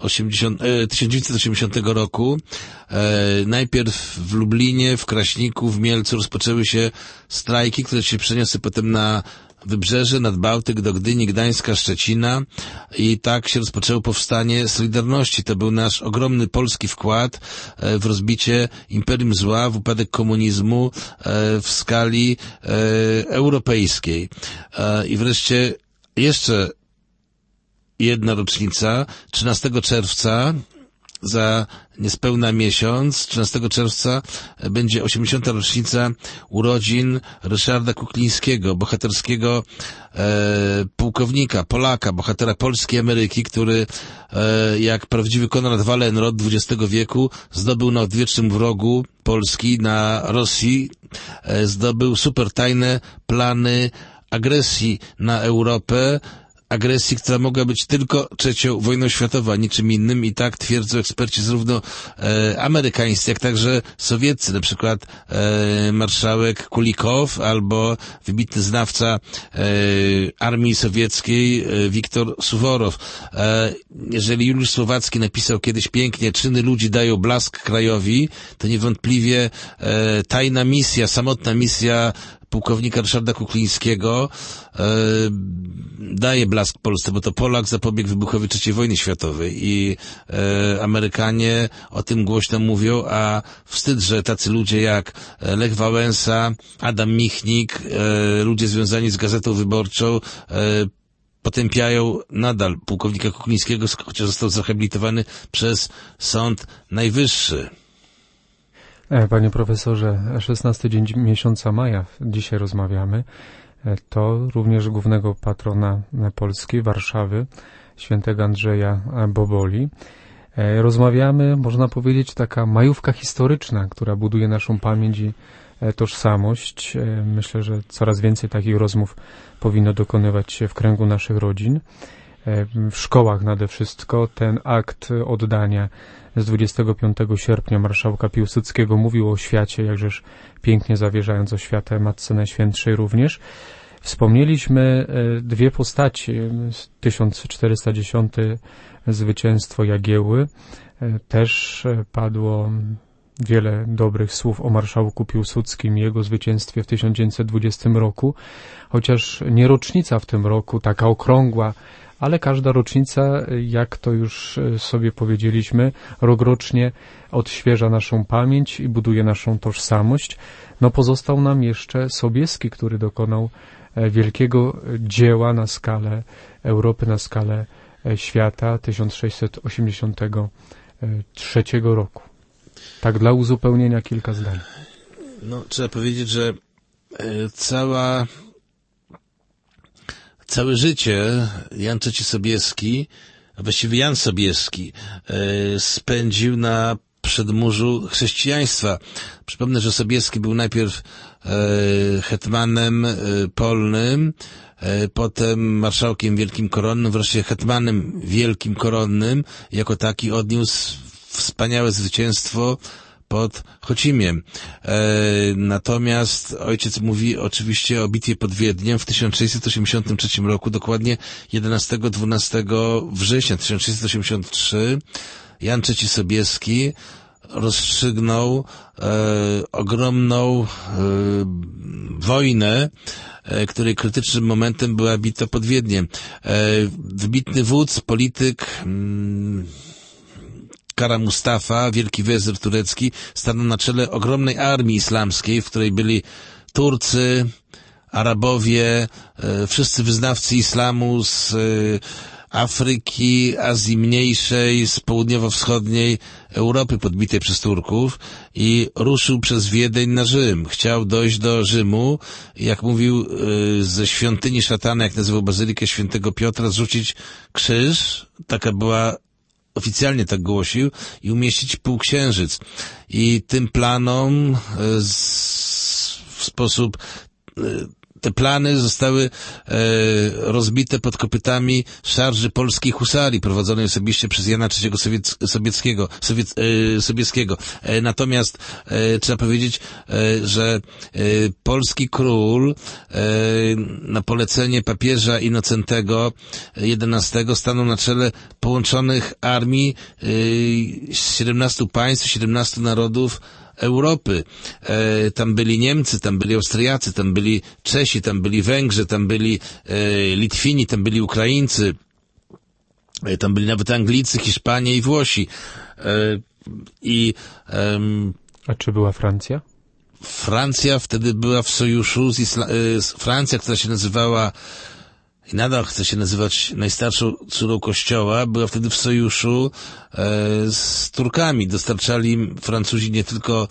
1980 roku, najpierw w Lublinie, w Kraśniku, w Mielcu rozpoczęły się strajki, które się przeniosły potem na Wybrzeże, nad Bałtyk, do Gdyni, Gdańska, Szczecina i tak się rozpoczęło powstanie Solidarności. To był nasz ogromny polski wkład w rozbicie imperium zła, w upadek komunizmu w skali europejskiej. I wreszcie jeszcze jedna rocznica, 13 czerwca, za niespełna miesiąc, 13 czerwca będzie 80. rocznica urodzin Ryszarda Kuklińskiego, bohaterskiego pułkownika, Polaka, bohatera Polski Ameryki, który jak prawdziwy Konrad Wallenrod XX wieku zdobył na odwiecznym wrogu Polski, na Rosji, zdobył supertajne plany agresji na Europę, agresji, która mogła być tylko III wojną światową, a niczym innym, i tak twierdzą eksperci zarówno amerykańscy, jak także sowieccy, na przykład marszałek Kulikow albo wybitny znawca armii sowieckiej Wiktor Suworow. Jeżeli Juliusz Słowacki napisał kiedyś pięknie: czyny ludzi dają blask krajowi, to niewątpliwie tajna misja, samotna misja pułkownika Ryszarda Kuklińskiego daje blask Polsce, bo to Polak zapobiegł wybuchowi III wojny światowej i Amerykanie o tym głośno mówią, a wstyd, że tacy ludzie jak Lech Wałęsa, Adam Michnik, ludzie związani z Gazetą Wyborczą potępiają nadal pułkownika Kuklińskiego, chociaż został zrehabilitowany przez Sąd Najwyższy. Panie profesorze, 16 dzień miesiąca maja, dzisiaj rozmawiamy, to również głównego patrona Polski, Warszawy, świętego Andrzeja Boboli. Rozmawiamy, można powiedzieć, taka majówka historyczna, która buduje naszą pamięć i tożsamość. Myślę, że coraz więcej takich rozmów powinno dokonywać się w kręgu naszych rodzin. W szkołach nade wszystko ten akt oddania z 25 sierpnia marszałka Piłsudskiego mówił o świecie, jakżeż pięknie zawierzając oświatę Matce Najświętszej również. Wspomnieliśmy dwie postaci. 1410 zwycięstwo Jagiełły. Też padło wiele dobrych słów o marszałku Piłsudskim i jego zwycięstwie w 1920 roku, chociaż nie rocznica w tym roku, taka okrągła, ale każda rocznica, jak to już sobie powiedzieliśmy, rokrocznie odświeża naszą pamięć i buduje naszą tożsamość. No pozostał nam jeszcze Sobieski, który dokonał wielkiego dzieła na skalę Europy, na skalę świata 1683 roku. Tak dla uzupełnienia kilka zdań. No, trzeba powiedzieć, że całe życie Jan III Sobieski, a właściwie Jan Sobieski, spędził na przedmurzu chrześcijaństwa. Przypomnę, że Sobieski był najpierw hetmanem polnym, potem marszałkiem wielkim koronnym, wreszcie hetmanem wielkim koronnym. Jako taki odniósł wspaniałe zwycięstwo pod Chocimiem. Natomiast ojciec mówi oczywiście o bitwie pod Wiedniem w 1683 roku, dokładnie 11-12 września 1683. Jan III Sobieski rozstrzygnął ogromną wojnę, której krytycznym momentem była bitwa pod Wiedniem. Wybitny wódz, polityk Kara Mustafa, wielki wezyr turecki, stanął na czele ogromnej armii islamskiej, w której byli Turcy, Arabowie, wszyscy wyznawcy islamu z Afryki, Azji Mniejszej, z południowo-wschodniej Europy podbitej przez Turków i ruszył przez Wiedeń na Rzym. Chciał dojść do Rzymu, jak mówił, ze świątyni szatana, jak nazywał bazylikę świętego Piotra, zrzucić krzyż, taka była, oficjalnie tak głosił, i umieścić półksiężyc. I tym planom w sposób te plany zostały rozbite pod kopytami szarży polskiej husarii, prowadzonej osobiście przez Jana III Sobieskiego. Natomiast trzeba powiedzieć, że polski król na polecenie papieża Innocentego XI stanął na czele połączonych armii 17 państw, 17 narodów Europy. Tam byli Niemcy, tam byli Austriacy, tam byli Czesi, tam byli Węgrzy, tam byli Litwini, tam byli Ukraińcy, tam byli nawet Anglicy, Hiszpanie i Włosi. A czy była Francja? Francja wtedy była w sojuszu Francja, która się nazywała i nadal chce się nazywać najstarszą córą Kościoła, była wtedy w sojuszu z Turkami. Dostarczali im Francuzi nie tylko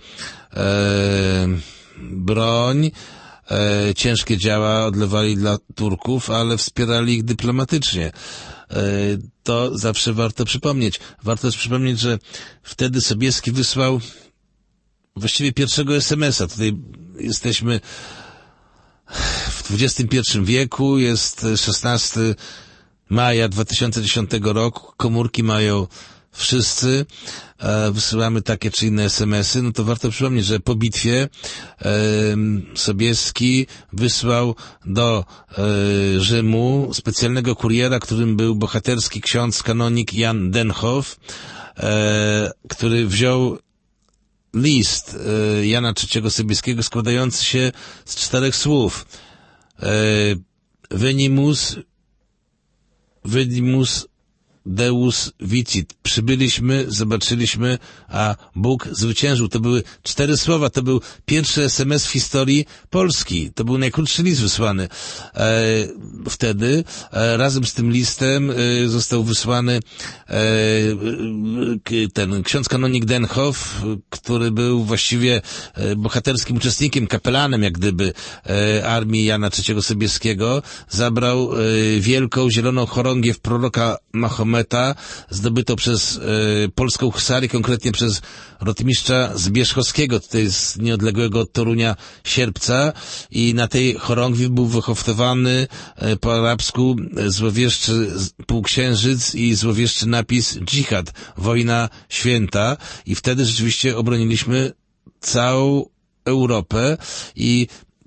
broń, ciężkie działa odlewali dla Turków, ale wspierali ich dyplomatycznie. To zawsze warto przypomnieć. Warto też przypomnieć, że wtedy Sobieski wysłał właściwie pierwszego SMS-a. Tutaj jesteśmy w XXI wieku, jest 16 maja 2010 roku, komórki mają wszyscy, wysyłamy takie czy inne SMS-y, no to warto przypomnieć, że po bitwie Sobieski wysłał do Rzymu specjalnego kuriera, którym był bohaterski ksiądz kanonik Jan Denhoff, który wziął list Jana III Sobieskiego składający się z 4 słów. Venimus Deus vicit. Przybyliśmy, zobaczyliśmy, a Bóg zwyciężył. To były 4 słowa. To był pierwszy SMS w historii Polski. To był najkrótszy list wysłany. Wtedy razem z tym listem został wysłany ten ksiądz kanonik Denhoff, który był właściwie bohaterskim uczestnikiem, kapelanem jak gdyby armii Jana III Sobieskiego. Zabrał wielką zieloną chorągiew proroka Mahometa, zdobytą przez polską husarię, konkretnie przez rotmistrza Zbierzchowskiego, tutaj z nieodległego od Torunia Sierpca, i na tej chorągwi był wyhoftowany po arabsku złowieszczy półksiężyc i złowieszczy napis dżihad, wojna święta, i wtedy rzeczywiście obroniliśmy całą Europę i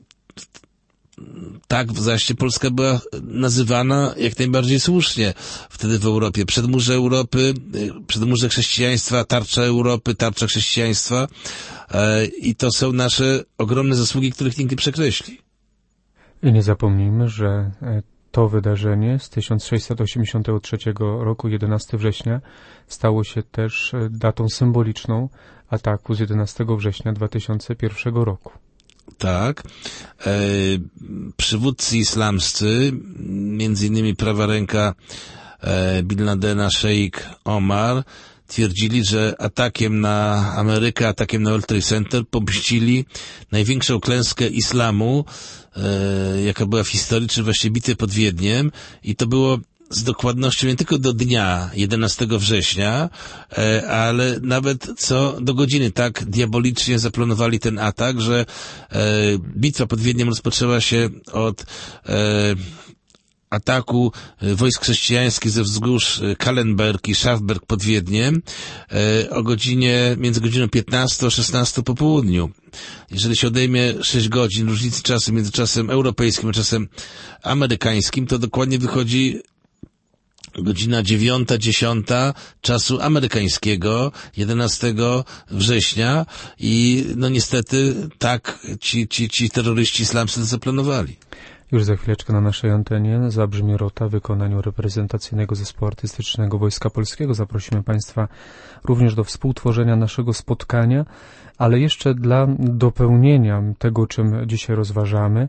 tak właśnie Polska była nazywana jak najbardziej słusznie wtedy w Europie. Przedmurze Europy, przedmurze chrześcijaństwa, tarcza Europy, tarcza chrześcijaństwa, i to są nasze ogromne zasługi, których nikt nie przekreśli. I nie zapomnijmy, że to wydarzenie z 1683 roku, 11 września, stało się też datą symboliczną ataku z 11 września 2001 roku. Tak. Przywódcy islamscy, między innymi prawa ręka Bin Ladena, Sheikh Omar, twierdzili, że atakiem na Amerykę, atakiem na World Trade Center pomścili największą klęskę islamu, jaka była w historii, czy właściwie bitwę pod Wiedniem, i to było z dokładnością nie tylko do dnia 11 września, ale nawet co do godziny. Tak diabolicznie zaplanowali ten atak, że bitwa pod Wiedniem rozpoczęła się od ataku wojsk chrześcijańskich ze wzgórz Kallenberg i Schafberg pod Wiedniem między godziną 15 a 16 po południu. Jeżeli się odejmie 6 godzin różnicy czasu między czasem europejskim a czasem amerykańskim, to dokładnie wychodzi godzina 9:10 czasu amerykańskiego, 11 września, i no niestety tak ci terroryści islamscy zaplanowali. Już za chwileczkę na naszej antenie zabrzmi rota w wykonaniu reprezentacyjnego zespołu artystycznego Wojska Polskiego. Zaprosimy Państwa również do współtworzenia naszego spotkania, ale jeszcze dla dopełnienia tego, czym dzisiaj rozważamy,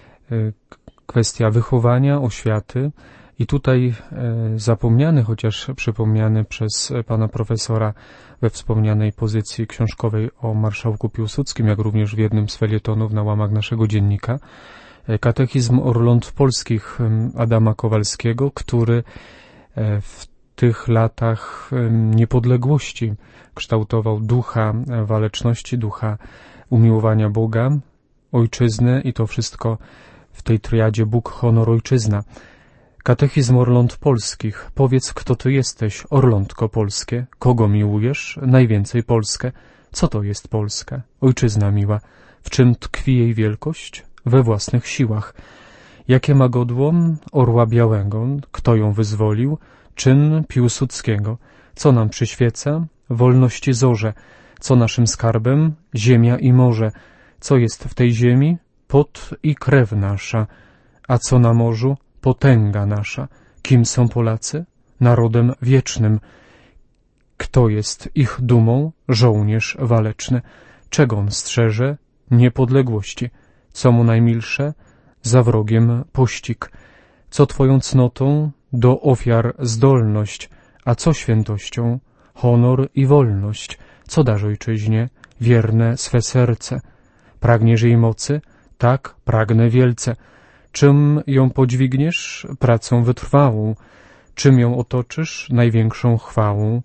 kwestia wychowania, oświaty. I tutaj zapomniany, chociaż przypomniany przez pana profesora we wspomnianej pozycji książkowej o marszałku Piłsudskim, jak również w jednym z felietonów na łamach naszego dziennika, katechizm Orląt Polskich Adama Kowalskiego, który w tych latach niepodległości kształtował ducha waleczności, ducha umiłowania Boga, ojczyznę, i to wszystko w tej triadzie Bóg, honor, ojczyzna. Katechizm Orląt Polskich. Powiedz, kto ty jesteś, Orlątko Polskie? Kogo miłujesz? Najwięcej Polskę. Co to jest Polska? Ojczyzna miła. W czym tkwi jej wielkość? We własnych siłach. Jakie ma godło? Orła Białego. Kto ją wyzwolił? Czyn Piłsudskiego. Co nam przyświeca? Wolności zorze. Co naszym skarbem? Ziemia i morze. Co jest w tej ziemi? Pot i krew nasza. A co na morzu? Potęga nasza. Kim są Polacy? Narodem wiecznym. Kto jest ich dumą? Żołnierz waleczny. Czego on strzeże? Niepodległości. Co mu najmilsze? Za wrogiem pościg. Co twoją cnotą? Do ofiar zdolność. A co świętością? Honor i wolność. Co dasz ojczyźnie? Wierne swe serce. Pragniesz jej mocy? Tak, pragnę wielce. Czym ją podźwigniesz? Pracą wytrwałą. Czym ją otoczysz? Największą chwałą.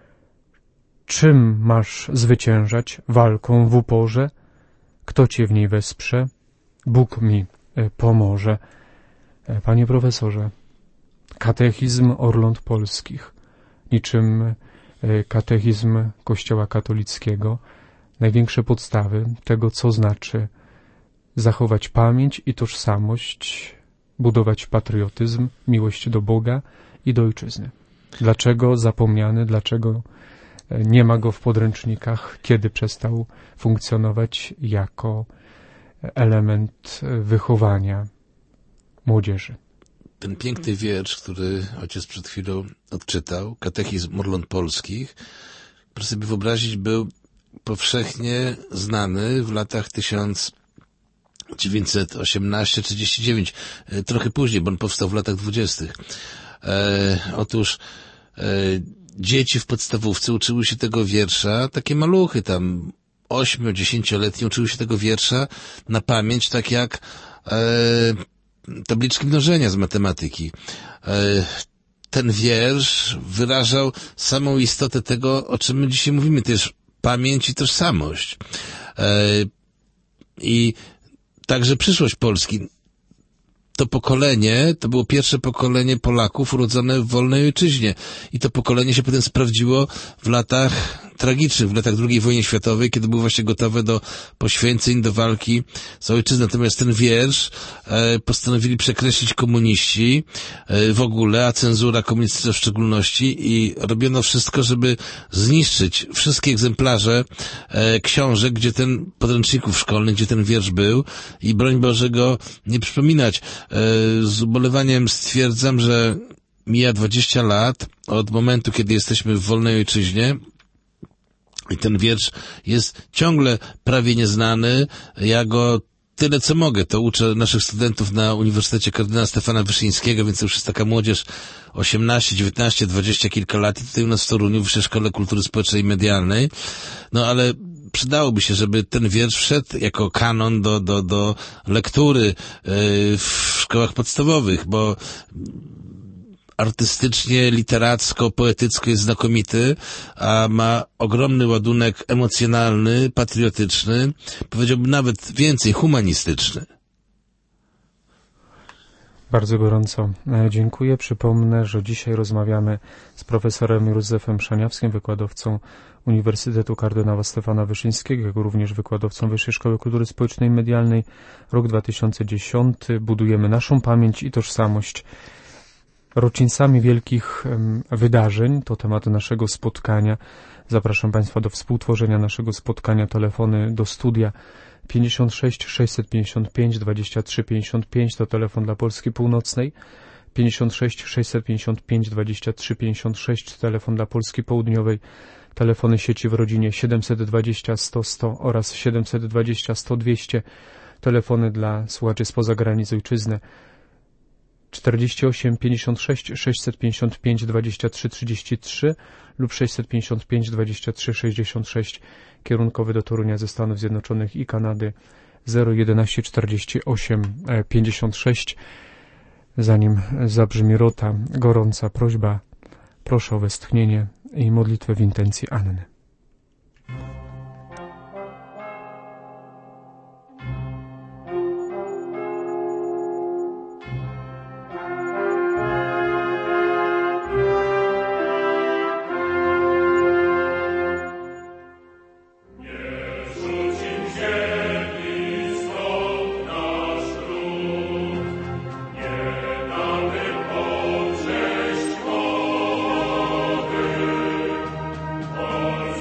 Czym masz zwyciężać? Walką w uporze? Kto cię w niej wesprze? Bóg mi pomoże. Panie profesorze, katechizm Orląt Polskich, niczym katechizm Kościoła katolickiego, największe podstawy tego, co znaczy zachować pamięć i tożsamość, budować patriotyzm, miłość do Boga i do ojczyzny. Dlaczego zapomniany, dlaczego nie ma go w podręcznikach, kiedy przestał funkcjonować jako element wychowania młodzieży? ten piękny wiersz, który ojciec przed chwilą odczytał, Katechizm Morlon Polskich, proszę sobie wyobrazić, był powszechnie znany w latach 1918-39, trochę później, bo on powstał w latach 20. Otóż dzieci w podstawówce uczyły się tego wiersza, takie maluchy tam 8-10-letnie uczyły się tego wiersza na pamięć, tak jak tabliczki mnożenia z matematyki. Ten wiersz wyrażał samą istotę tego, o czym my dzisiaj mówimy, to jest pamięć i tożsamość. I także przyszłość Polski. To pokolenie, to było pierwsze pokolenie Polaków urodzone w wolnej ojczyźnie. I to pokolenie się potem sprawdziło w latach tragicznych, w latach II wojny światowej, kiedy było właśnie gotowe do poświęceń, do walki z ojczyzną. Natomiast ten wiersz postanowili przekreślić komuniści w ogóle, a cenzura komunistyczna w szczególności, i robiono wszystko, żeby zniszczyć wszystkie egzemplarze książek, gdzie ten podręczników szkolnych, gdzie ten wiersz był, i broń Boże go nie przypominać. Z ubolewaniem stwierdzam, że mija 20 lat od momentu, kiedy jesteśmy w wolnej ojczyźnie, i ten wiersz jest ciągle prawie nieznany. Ja go tyle co mogę, to uczę naszych studentów na Uniwersytecie Kardynała Stefana Wyszyńskiego, więc to już jest taka młodzież 18, 19, 20 kilka lat, i tutaj u nas w Toruniu, w Wyższej Szkole Kultury Społecznej i Medialnej. No ale przydałoby się, żeby ten wiersz wszedł jako kanon do lektury w szkołach podstawowych, bo artystycznie, literacko, poetycko jest znakomity, a ma ogromny ładunek emocjonalny, patriotyczny, powiedziałbym nawet więcej, humanistyczny. Bardzo gorąco dziękuję. Przypomnę, że dzisiaj rozmawiamy z profesorem Józefem Szaniawskim, wykładowcą Uniwersytetu Kardynała Stefana Wyszyńskiego, jak również wykładowcą Wyższej Szkoły Kultury Społecznej i Medialnej. Rok 2010. Budujemy naszą pamięć i tożsamość. Rocznicami wielkich wydarzeń to temat naszego spotkania. Zapraszam Państwa do współtworzenia naszego spotkania. Telefony do studia 56 655 23 55 to telefon dla Polski Północnej, 56 655 23 56 to telefon dla Polski Południowej, telefony sieci w rodzinie 720 100 100 oraz 720 100 200, telefony dla słuchaczy spoza granic ojczyzny 48 56 655 23 33 lub 655 23 66, kierunkowy do Torunia ze Stanów Zjednoczonych i Kanady 011 48 56. Zanim zabrzmi rota, gorąca prośba, proszę o westchnienie i modlitwę w intencji Anny. Polska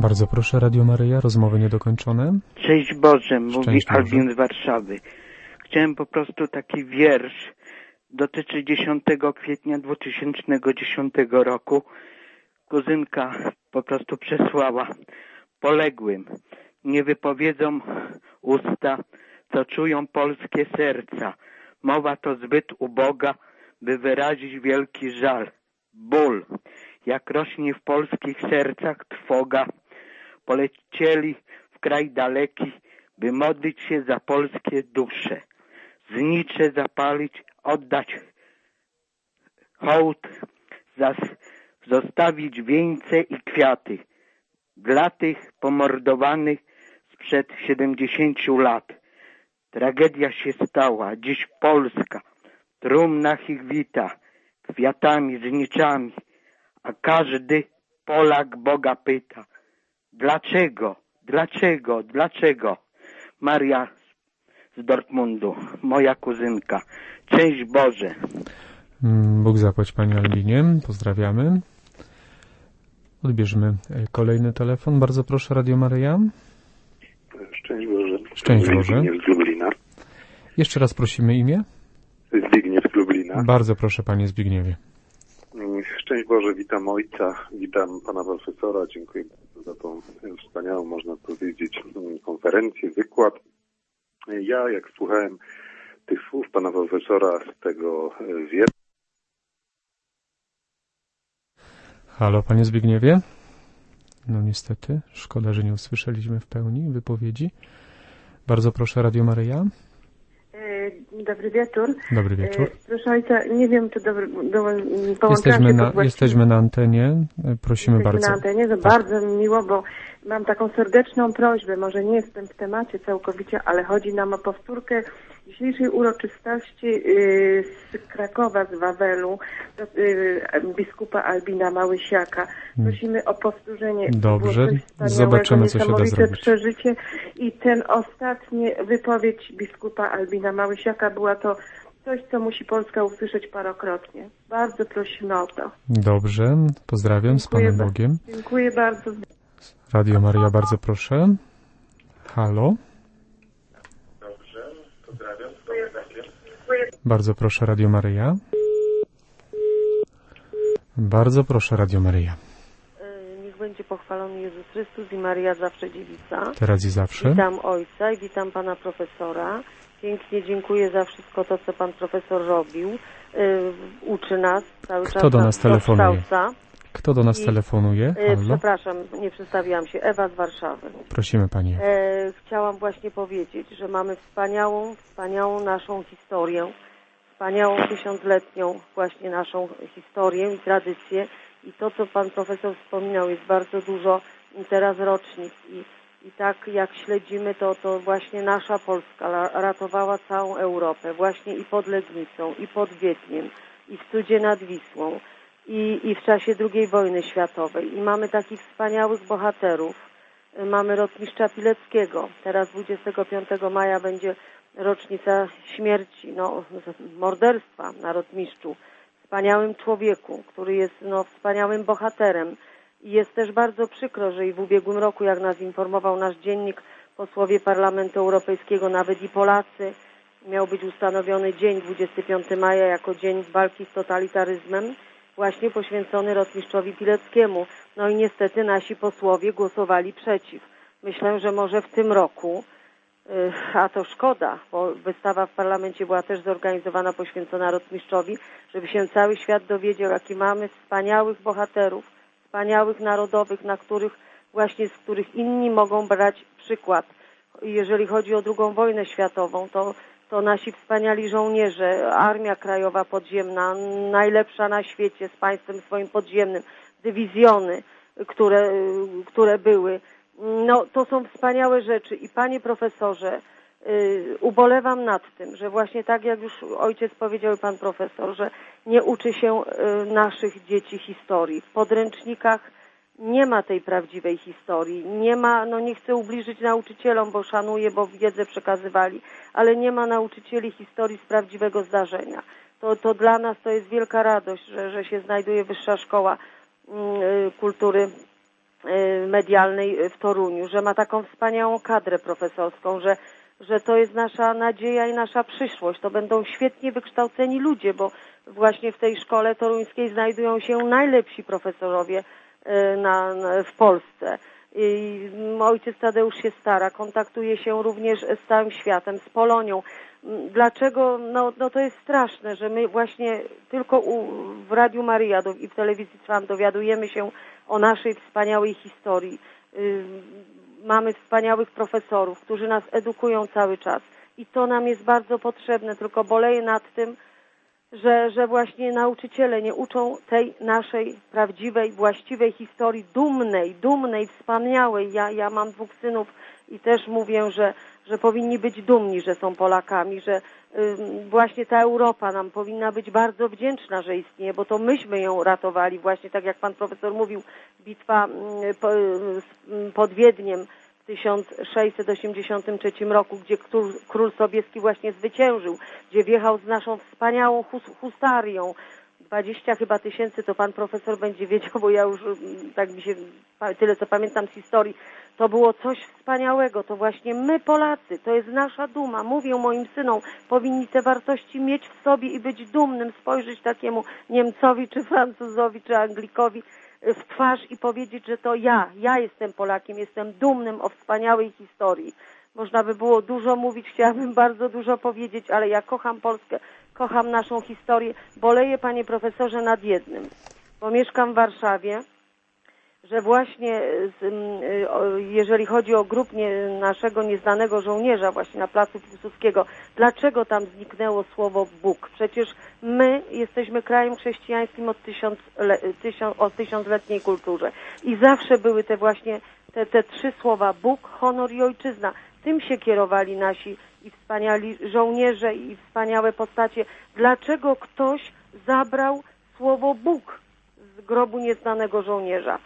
Bardzo proszę, Radio Maryja, rozmowy niedokończone. Cześć Boże, mówi Szczęść Boże. Albin z Warszawy. Chciałem po prostu taki wiersz, dotyczy 10 kwietnia 2010 roku. Kuzynka po prostu przesłała. Poległym nie wypowiedzą usta, co czują polskie serca. Mowa to zbyt uboga, by wyrazić wielki żal. Ból, jak rośnie w polskich sercach trwoga. Polecieli w kraj daleki, by modlić się za polskie dusze. Znicze zapalić, oddać hołd, zostawić wieńce i kwiaty dla tych pomordowanych sprzed 70 lat. Tragedia się stała, dziś Polska w trumnach ich wita, kwiatami, zniczami, a każdy Polak Boga pyta: dlaczego, dlaczego, dlaczego? Maria z Dortmundu, moja kuzynka. Cześć Boże. Bóg zapłać, Panie Albinie. Pozdrawiamy. Odbierzmy kolejny telefon. Bardzo proszę, Radio Maryja. Szczęść Boże. Szczęść Boże. Zbigniew z Lublina. Jeszcze raz prosimy imię. Zbigniew z Lublina. Bardzo proszę, Panie Zbigniewie. Szczęść Boże, witam ojca, witam pana profesora. Dziękuję za tą wspaniałą, można powiedzieć, konferencję, wykład. Ja, jak słuchałem tych słów pana profesora z tego wiersza. Halo, Panie Zbigniewie. No niestety, szkoda, że nie usłyszeliśmy w pełni wypowiedzi. Bardzo proszę, Radio Maryja. Dobry wieczór. Dobry wieczór. Proszę ojca, nie wiem, czy połączyłam się Jesteśmy na antenie. Prosimy bardzo. Na antenie, to tak. Bardzo mi miło, bo mam taką serdeczną prośbę. Może nie jestem w temacie całkowicie, ale chodzi nam o powtórkę dzisiejszej uroczystości z Krakowa, z Wawelu, biskupa Albina Małysiaka. Prosimy o powtórzenie. Dobrze, zobaczymy, co się da zrobić. Przeżycie i ten ostatni wypowiedź biskupa Albina Małysiaka była to coś, co musi Polska usłyszeć parokrotnie. Bardzo prosimy o to. Dobrze, pozdrawiam. Z Panem Bogiem. Dziękuję bardzo. Radio Maryja, bardzo proszę. Halo. Dobrze, pozdrawiam. Bardzo proszę, Radio Maryja. Bardzo proszę, Radio Maryja. Niech będzie pochwalony Jezus Chrystus i Maria zawsze dziewica. Teraz i zawsze. Witam ojca i witam pana profesora. Pięknie dziękuję za wszystko to, co pan profesor robił. Uczy nas cały czas. Kto do nas telefonuje? Kto do nas telefonuje? Przepraszam, nie przedstawiłam się. Ewa z Warszawy. Prosimy Panie. Chciałam właśnie powiedzieć, że mamy wspaniałą naszą historię, wspaniałą 1000-letnią właśnie naszą historię i tradycję. I to, co pan profesor wspominał, jest bardzo dużo teraz rocznic. I tak jak śledzimy, to właśnie nasza Polska ratowała całą Europę, właśnie i pod Legnicą, i pod Wiedniem, i w cudzie nad Wisłą, i w czasie II wojny światowej. I mamy takich wspaniałych bohaterów. Mamy rotmistrza Pileckiego. Teraz 25 maja będzie rocznica śmierci, morderstwa na rotmistrzu. Wspaniałym człowieku, który jest wspaniałym bohaterem. I jest też bardzo przykro, że i w ubiegłym roku, jak nas informował nasz dziennik, posłowie Parlamentu Europejskiego, nawet i Polacy, miał być ustanowiony dzień 25 maja jako dzień walki z totalitaryzmem, właśnie poświęcony rotmistrzowi Pileckiemu. No i niestety nasi posłowie głosowali przeciw. Myślę, że może w tym roku, a to szkoda, bo wystawa w parlamencie była też zorganizowana, poświęcona rotmistrzowi, żeby się cały świat dowiedział, jaki mamy wspaniałych bohaterów, wspaniałych narodowych, z których inni mogą brać przykład. Jeżeli chodzi o II wojnę światową, to nasi wspaniali żołnierze, Armia Krajowa Podziemna, najlepsza na świecie, z państwem swoim podziemnym, dywizjony, które były. To są wspaniałe rzeczy i panie profesorze, ubolewam nad tym, że właśnie tak jak już ojciec powiedział i pan profesor, że nie uczy się naszych dzieci historii. W podręcznikach nie ma tej prawdziwej historii. Nie ma, nie chcę ubliżyć nauczycielom, bo szanuję, bo wiedzę przekazywali, ale nie ma nauczycieli historii z prawdziwego zdarzenia. To dla nas to jest wielka radość, że się znajduje Wyższa Szkoła Kultury medialnej w Toruniu, że ma taką wspaniałą kadrę profesorską, że to jest nasza nadzieja i nasza przyszłość. To będą świetnie wykształceni ludzie, bo właśnie w tej szkole toruńskiej znajdują się najlepsi profesorowie w Polsce. I ojciec Tadeusz się stara, kontaktuje się również z całym światem, z Polonią. Dlaczego? No to jest straszne, że my właśnie tylko w Radiu Maryja i w telewizji Trwam dowiadujemy się o naszej wspaniałej historii. Mamy wspaniałych profesorów, którzy nas edukują cały czas i to nam jest bardzo potrzebne, tylko boleję nad tym, że właśnie nauczyciele nie uczą tej naszej prawdziwej, właściwej historii, dumnej, wspaniałej. Ja mam 2 synów i też mówię, że powinni być dumni, że są Polakami, że właśnie ta Europa nam powinna być bardzo wdzięczna, że istnieje, bo to myśmy ją ratowali. Właśnie tak jak pan profesor mówił, bitwa pod Wiedniem w 1683 roku, gdzie król Sobieski właśnie zwyciężył, gdzie wjechał z naszą wspaniałą hustarią. 20 chyba tysięcy, to pan profesor będzie wiedział, bo ja już tak mi się tyle co pamiętam z historii, to było coś wspaniałego, to właśnie my Polacy, to jest nasza duma. Mówię moim synom, powinni te wartości mieć w sobie i być dumnym, spojrzeć takiemu Niemcowi, czy Francuzowi, czy Anglikowi w twarz i powiedzieć, że to ja jestem Polakiem, jestem dumnym o wspaniałej historii. Można by było dużo mówić, chciałabym bardzo dużo powiedzieć, ale ja kocham Polskę, kocham naszą historię. Boleję, panie profesorze, nad jednym, bo mieszkam w Warszawie, że właśnie jeżeli chodzi o grób naszego nieznanego żołnierza właśnie na placu Piłsudskiego, dlaczego tam zniknęło słowo Bóg? Przecież my jesteśmy krajem chrześcijańskim o tysiącletniej kulturze i zawsze były te właśnie te 3 słowa Bóg, honor i ojczyzna. Tym się kierowali nasi i wspaniali żołnierze i wspaniałe postacie. Dlaczego ktoś zabrał słowo Bóg z grobu nieznanego żołnierza?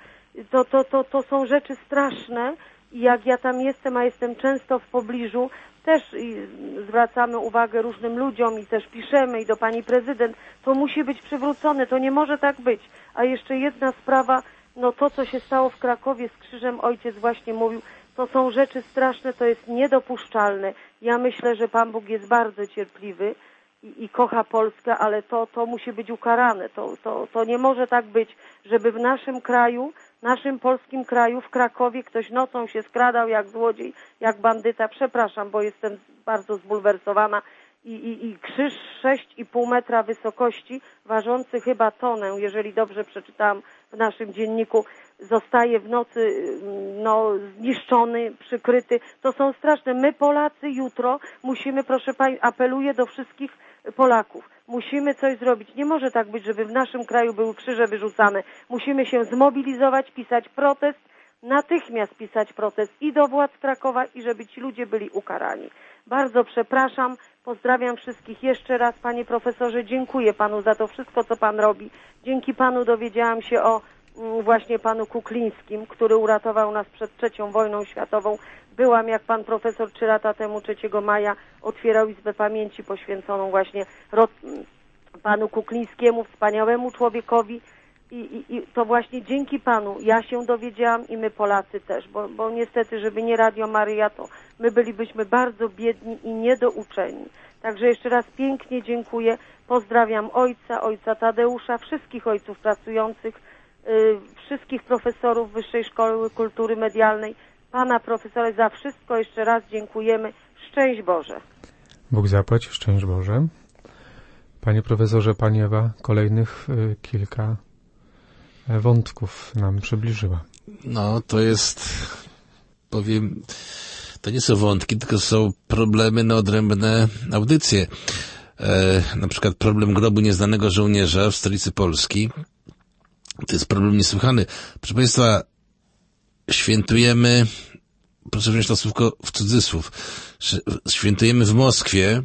To są rzeczy straszne i jak ja tam jestem, a jestem często w pobliżu, też zwracamy uwagę różnym ludziom i też piszemy i do pani prezydent, to musi być przywrócone, to nie może tak być. A jeszcze jedna sprawa, to co się stało w Krakowie z krzyżem, ojciec właśnie mówił, to są rzeczy straszne, to jest niedopuszczalne. Ja myślę, że Pan Bóg jest bardzo cierpliwy i kocha Polskę, ale to musi być ukarane. To nie może tak być, żeby w naszym kraju, naszym polskim kraju, w Krakowie ktoś nocą się skradał jak złodziej, jak bandyta. Przepraszam, bo jestem bardzo zbulwersowana. I krzyż 6,5 metra wysokości, ważący chyba tonę, jeżeli dobrze przeczytałam w naszym dzienniku, zostaje w nocy zniszczony, przykryty. To są straszne. My Polacy jutro musimy, proszę Państwa, apeluję do wszystkich Polaków, musimy coś zrobić. Nie może tak być, żeby w naszym kraju były krzyże wyrzucane. Musimy się zmobilizować, pisać protest, natychmiast pisać protest i do władz Krakowa i żeby ci ludzie byli ukarani. Bardzo przepraszam, pozdrawiam wszystkich jeszcze raz, panie profesorze, dziękuję panu za to wszystko, co pan robi. Dzięki panu dowiedziałam się o właśnie panu Kuklińskim, który uratował nas przed III wojną światową. Byłam, jak pan profesor 3 lata temu, 3 maja, otwierał Izbę Pamięci poświęconą właśnie panu Kuklińskiemu, wspaniałemu człowiekowi. I to właśnie dzięki panu ja się dowiedziałam i my Polacy też, bo niestety, żeby nie Radio Maryja, to my bylibyśmy bardzo biedni i niedouczeni. Także jeszcze raz pięknie dziękuję, pozdrawiam ojca Tadeusza, wszystkich ojców pracujących, wszystkich profesorów Wyższej Szkoły Kultury Medialnej, pana profesora, za wszystko jeszcze raz dziękujemy. Szczęść Boże. Bóg zapłać, szczęść Boże. Panie profesorze, pani Ewa kolejnych kilka wątków nam przybliżyła. To jest, powiem, to nie są wątki, tylko są problemy na odrębne audycje. Na przykład problem grobu nieznanego żołnierza w stolicy Polski. To jest problem niesłychany. Proszę Państwa, świętujemy, proszę wziąć to słówko w cudzysłów, świętujemy w Moskwie.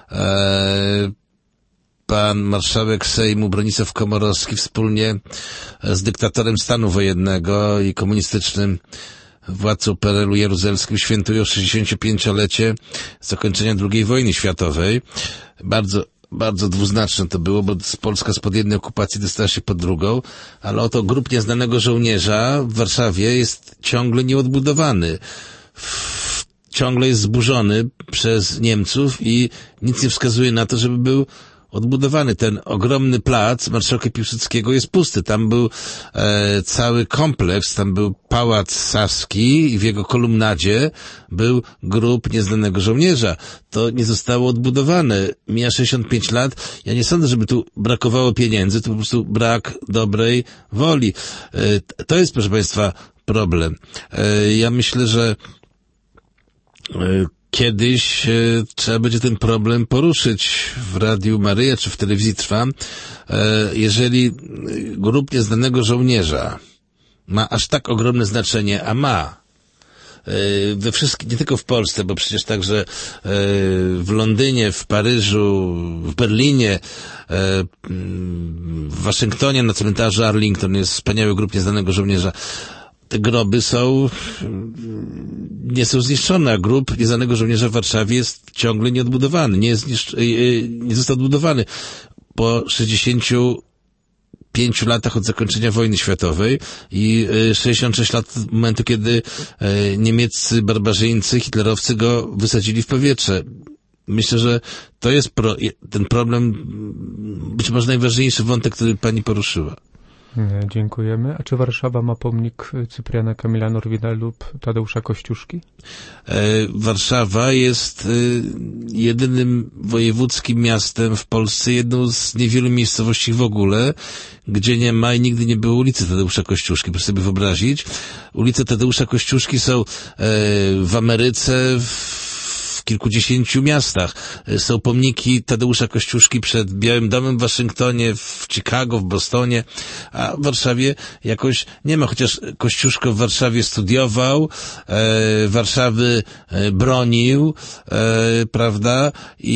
Pan marszałek Sejmu Bronisław Komorowski wspólnie z dyktatorem stanu wojennego i komunistycznym władcą PRL-u jaruzelskim świętują 65-lecie zakończenia II wojny światowej. Bardzo bardzo dwuznaczne to było, bo Polska spod jednej okupacji dostała się pod drugą, ale oto grób nieznanego żołnierza w Warszawie jest ciągle nieodbudowany. Ciągle jest zburzony przez Niemców i nic nie wskazuje na to, żeby był odbudowany. Ten ogromny plac Marszałka Piłsudskiego jest pusty. Tam był cały kompleks, tam był Pałac Saski i w jego kolumnadzie był grób nieznanego żołnierza. To nie zostało odbudowane. Mija 65 lat. Ja nie sądzę, żeby tu brakowało pieniędzy, to po prostu brak dobrej woli. To jest, proszę Państwa, problem. Ja myślę, że kiedyś trzeba będzie ten problem poruszyć w Radiu Maryja czy w Telewizji Trwa. Jeżeli grób nieznanego żołnierza ma aż tak ogromne znaczenie, a ma we wszystkich, nie tylko w Polsce, bo przecież także w Londynie, w Paryżu, w Berlinie, w Waszyngtonie na cmentarzu Arlington jest wspaniały grób nieznanego żołnierza. Te groby nie są zniszczone, a grób nieznanego żołnierza w Warszawie jest ciągle nieodbudowany, nie został odbudowany. Po 65 latach od zakończenia wojny światowej i 66 lat od momentu, kiedy niemieccy barbarzyńcy, hitlerowcy go wysadzili w powietrze. Myślę, że to jest ten problem, być może najważniejszy wątek, który pani poruszyła. Dziękujemy. A czy Warszawa ma pomnik Cypriana Kamila Norwida lub Tadeusza Kościuszki? Warszawa jest jedynym wojewódzkim miastem w Polsce, jedną z niewielu miejscowości w ogóle, gdzie nie ma i nigdy nie było ulicy Tadeusza Kościuszki. Proszę sobie wyobrazić. Ulice Tadeusza Kościuszki są w Ameryce, w kilkudziesięciu miastach. Są pomniki Tadeusza Kościuszki przed Białym Domem w Waszyngtonie, w Chicago, w Bostonie, a w Warszawie jakoś nie ma, chociaż Kościuszko w Warszawie studiował, Warszawy bronił, prawda?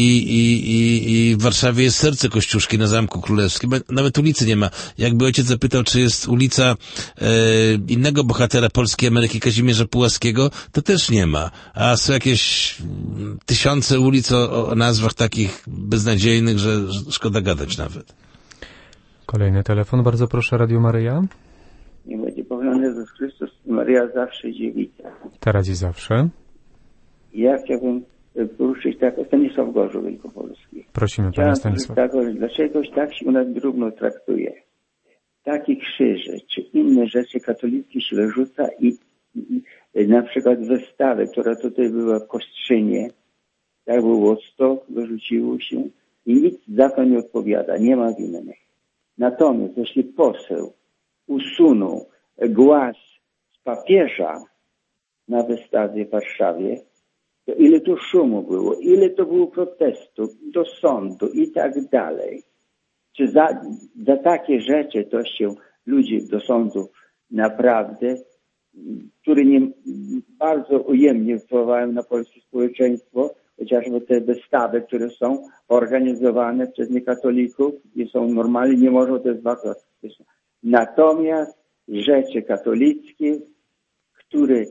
I w Warszawie jest serce Kościuszki na Zamku Królewskim. Nawet ulicy nie ma. Jakby ojciec zapytał, czy jest ulica innego bohatera polskiej Ameryki, Kazimierza Pułaskiego, to też nie ma. A są jakieś tysiące ulic o nazwach takich beznadziejnych, że szkoda gadać nawet. Kolejny telefon. Bardzo proszę, Radio Maryja. Nie będzie pochwalony Jezus Chrystus, Maryja zawsze dziewica. Teraz i zawsze. Ja chciałbym poruszyć Stanisław Gorzów Wielkopolski. Prosimy, panie Stanisław. Dlaczegoś tak się u nas drobno traktuje? Takie krzyże, czy inne rzeczy katolickie się wyrzuca i na przykład wystawę, która tutaj była w Kostrzynie, tak było Woodstock, wyrzuciło się i nic za to nie odpowiada, nie ma winnych. Natomiast jeśli poseł usunął głaz z papieża na wystawie w Warszawie, to ile tu szumu było, ile to było protestów do sądu i tak dalej. Czy za takie rzeczy to się ludzie do sądu naprawdę, które nie bardzo ujemnie wpływają na polskie społeczeństwo, chociażby te wystawy, które są organizowane przez niekatolików i są normalnie, nie może to jest bardzo. Natomiast rzeczy katolickie, które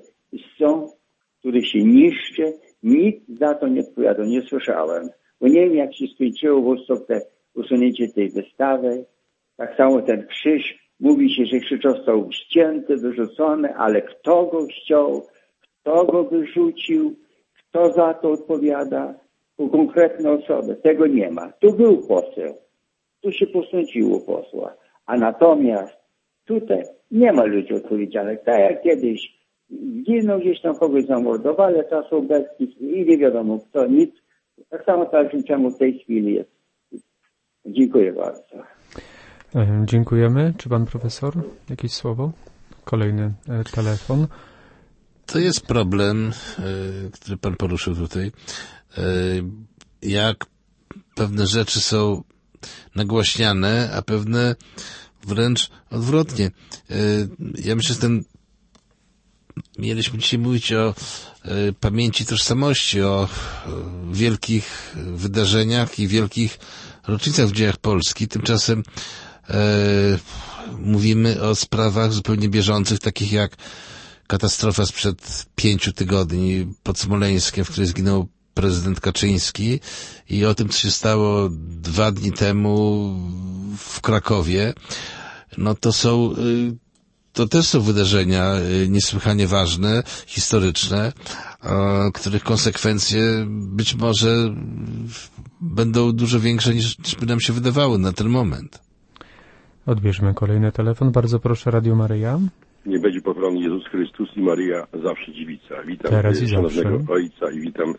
się niszczy, nikt za to nie odpowiada, nie słyszałem. Bo nie wiem, jak się skończyło usunięcie tej wystawy. Tak samo ten krzyż. Mówi się, że krzyż został ścięty, wyrzucony, ale kto go ściął, kto go wyrzucił, kto za to odpowiada, konkretne osoby. Tego nie ma. Tu był poseł. Tu się posądziło posła. A natomiast tutaj nie ma ludzi odpowiedzialnych. Tak jak kiedyś zginął, gdzieś tam kogoś zamordowali, a teraz obecni i nie wiadomo kto, nic. Tak samo czemu w tej chwili jest. Dziękuję bardzo. Dziękujemy. Czy pan profesor? Jakieś słowo? Kolejny telefon. To jest problem, który pan poruszył tutaj. Jak pewne rzeczy są nagłaśniane, a pewne wręcz odwrotnie. Ja myślę, że mieliśmy dzisiaj mówić o pamięci tożsamości, o wielkich wydarzeniach i wielkich rocznicach w dziejach Polski. Tymczasem mówimy o sprawach zupełnie bieżących, takich jak katastrofa sprzed 5 tygodni pod Smoleńskiem, w której zginęło prezydent Kaczyński i o tym, co się stało 2 dni temu w Krakowie, no to też są wydarzenia niesłychanie ważne, historyczne, których konsekwencje być może będą dużo większe niż by nam się wydawało na ten moment. Odbierzmy kolejny telefon. Bardzo proszę, Radio Maryja. Nie będzie pochwalony Jezus Chrystus i Maryja zawsze dziewica. Witam Teraz i szanownego zawsze. ojca i witam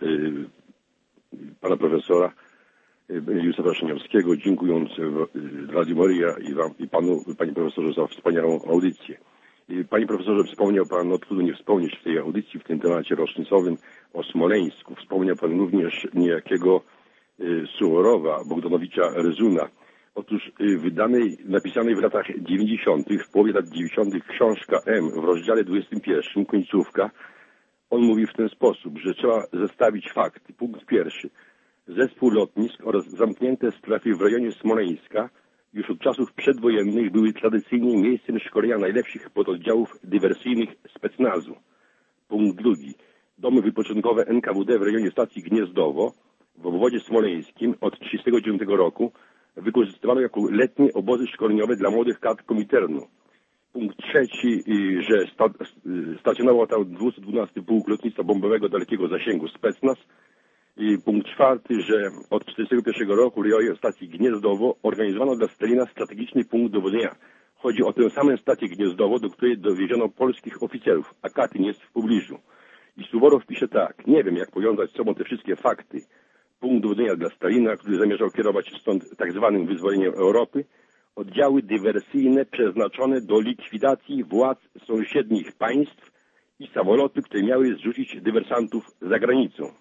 pana profesora Józefa Szyniowskiego, dziękując Radio Maryja i wam, i panu, panie profesorze, za wspaniałą audycję. Panie profesorze, wspomniał pan, no trudno nie wspomnieć w tej audycji, w tym temacie rocznicowym o Smoleńsku. Wspomniał pan również niejakiego Suworowa, Bogdanowicza Rezuna. Otóż napisanej w latach 90., w połowie lat 90. książka M w rozdziale 21, końcówka, on mówi w ten sposób, że trzeba zestawić fakty. Punkt pierwszy. Zespół lotnisk oraz zamknięte strefy w rejonie Smoleńska już od czasów przedwojennych były tradycyjnie miejscem szkolenia najlepszych pododdziałów dywersyjnych specnazu. Punkt drugi. Domy wypoczynkowe NKWD w rejonie stacji Gniezdowo w obwodzie smoleńskim od 1939 roku wykorzystywano jako letnie obozy szkoleniowe dla młodych kadr Kominternu. Punkt trzeci, że stacjonował tam 212 Pułk Lotnictwa Bombowego Dalekiego Zasięgu Specnaz. I punkt czwarty, że od 1941 roku w rejonie stacji Gniezdowo organizowano dla Stalina strategiczny punkt dowodzenia. Chodzi o tę samą stację Gniezdowo, do której dowieziono polskich oficerów, a Katyn jest w pobliżu. I Suworow pisze tak: nie wiem, jak powiązać z sobą te wszystkie fakty. Punkt dowodzenia dla Stalina, który zamierzał kierować stąd tak zwanym wyzwoleniem Europy, oddziały dywersyjne przeznaczone do likwidacji władz sąsiednich państw i samoloty, które miały zrzucić dywersantów za granicą.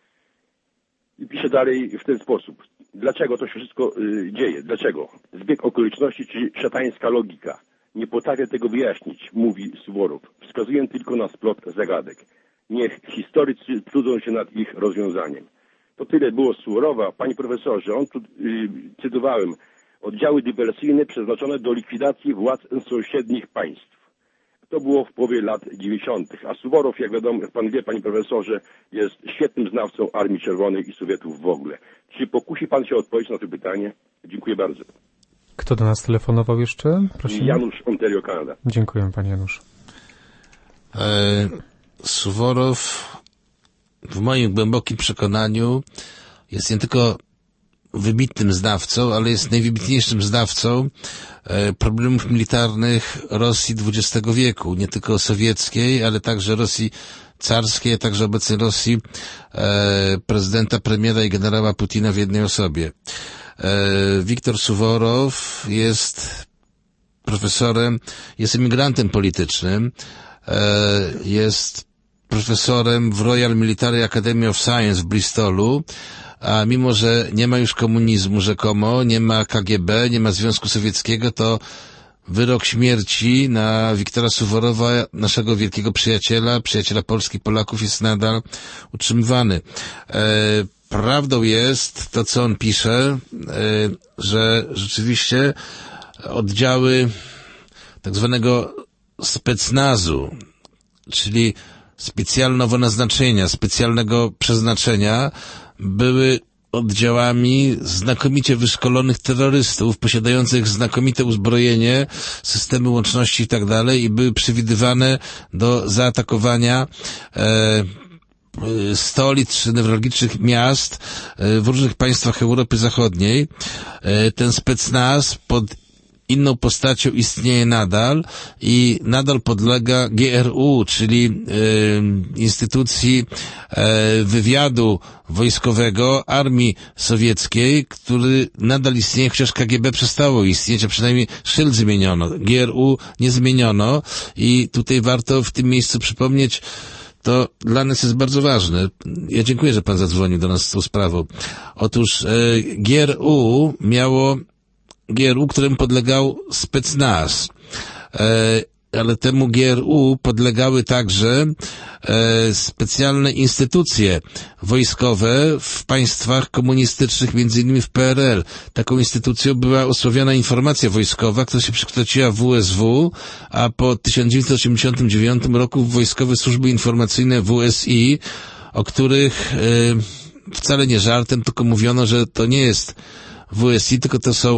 I pisze dalej w ten sposób. Dlaczego to się wszystko dzieje? Dlaczego? Zbieg okoliczności czy szatańska logika? Nie potrafię tego wyjaśnić, mówi Suworow. Wskazuję tylko na splot zagadek. Niech historycy trudzą się nad ich rozwiązaniem. To tyle było z Suworowa. Panie profesorze, on tu, cytowałem, oddziały dywersyjne przeznaczone do likwidacji władz sąsiednich państw. To było w połowie lat 90. A Suworow, jak wiadomo, jak pan wie, panie profesorze, jest świetnym znawcą Armii Czerwonej i Sowietów w ogóle. Czy pokusi pan się odpowiedzieć na to pytanie? Dziękuję bardzo. Kto do nas telefonował jeszcze? Prosimy. Janusz, Ontario, Kanada. Dziękuję, panie Janusz. Suworow w moim głębokim przekonaniu jest nie tylko wybitnym znawcą, ale jest najwybitniejszym znawcą problemów militarnych Rosji XX wieku, nie tylko sowieckiej, ale także Rosji carskiej, a także obecnej Rosji prezydenta, premiera i generała Putina w jednej osobie. Wiktor Suworow jest profesorem, jest emigrantem politycznym, jest profesorem w Royal Military Academy of Science w Bristolu, a mimo, że nie ma już komunizmu rzekomo, nie ma KGB, nie ma Związku Sowieckiego, to wyrok śmierci na Wiktora Suworowa, naszego wielkiego przyjaciela Polski, Polaków, jest nadal utrzymywany. Prawdą jest to, co on pisze, że rzeczywiście oddziały tak zwanego specnazu, czyli specjalnego naznaczenia, specjalnego przeznaczenia, były oddziałami znakomicie wyszkolonych terrorystów, posiadających znakomite uzbrojenie, systemy łączności i tak dalej, i były przewidywane do zaatakowania stolic czy newralgicznych miast w różnych państwach Europy Zachodniej. Ten specnaz pod inną postacią istnieje nadal i nadal podlega GRU, czyli instytucji wywiadu wojskowego Armii Sowieckiej, który nadal istnieje, chociaż KGB przestało istnieć, a przynajmniej szyld zmieniono. GRU nie zmieniono i tutaj warto w tym miejscu przypomnieć, to dla nas jest bardzo ważne. Ja dziękuję, że pan zadzwonił do nas z tą sprawą. Otóż GRU, któremu podlegał specnaz, ale temu GRU podlegały także specjalne instytucje wojskowe w państwach komunistycznych, między innymi w PRL. Taką instytucją była osławiona informacja wojskowa, która się przekształciła w WSW, a po 1989 roku w Wojskowe Służby Informacyjne WSI, o których wcale nie żartem, tylko mówiono, że to nie jest WSI, tylko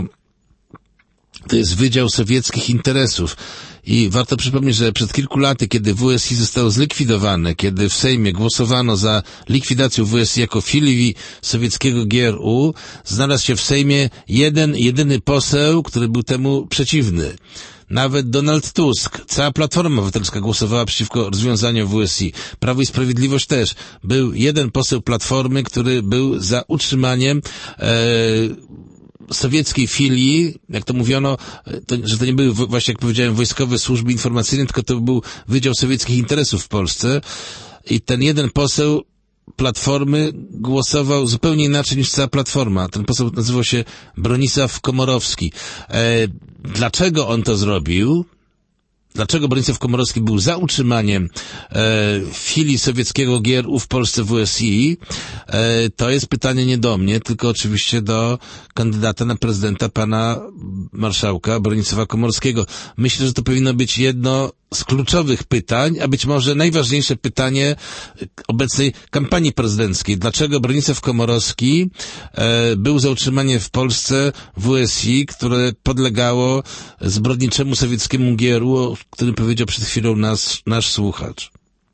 to jest Wydział Sowieckich Interesów. I warto przypomnieć, że przed kilku laty, kiedy WSI zostało zlikwidowane, kiedy w Sejmie głosowano za likwidacją WSI jako filii sowieckiego GRU, znalazł się w Sejmie jedyny poseł, który był temu przeciwny. Nawet Donald Tusk, cała Platforma Obywatelska głosowała przeciwko rozwiązaniu WSI. Prawo i Sprawiedliwość też. Był jeden poseł Platformy, który był za utrzymaniem sowieckiej filii, jak to mówiono, że to nie były właśnie, jak powiedziałem, wojskowe służby informacyjne, tylko to był Wydział Sowieckich Interesów w Polsce. I ten jeden poseł Platformy głosował zupełnie inaczej niż cała Platforma. Ten poseł nazywał się Bronisław Komorowski. Dlaczego on to zrobił? Dlaczego Bronisław Komorowski był za utrzymaniem filii sowieckiego GRU w Polsce WSI? To jest pytanie nie do mnie, tylko oczywiście do kandydata na prezydenta, pana marszałka Bronisława Komorowskiego. Myślę, że to powinno być jedno z kluczowych pytań, a być może najważniejsze pytanie obecnej kampanii prezydenckiej. Dlaczego Bronisław Komorowski był za utrzymanie w Polsce WSI, które podlegało zbrodniczemu sowieckiemu GRU, o którym powiedział przed chwilą nasz słuchacz?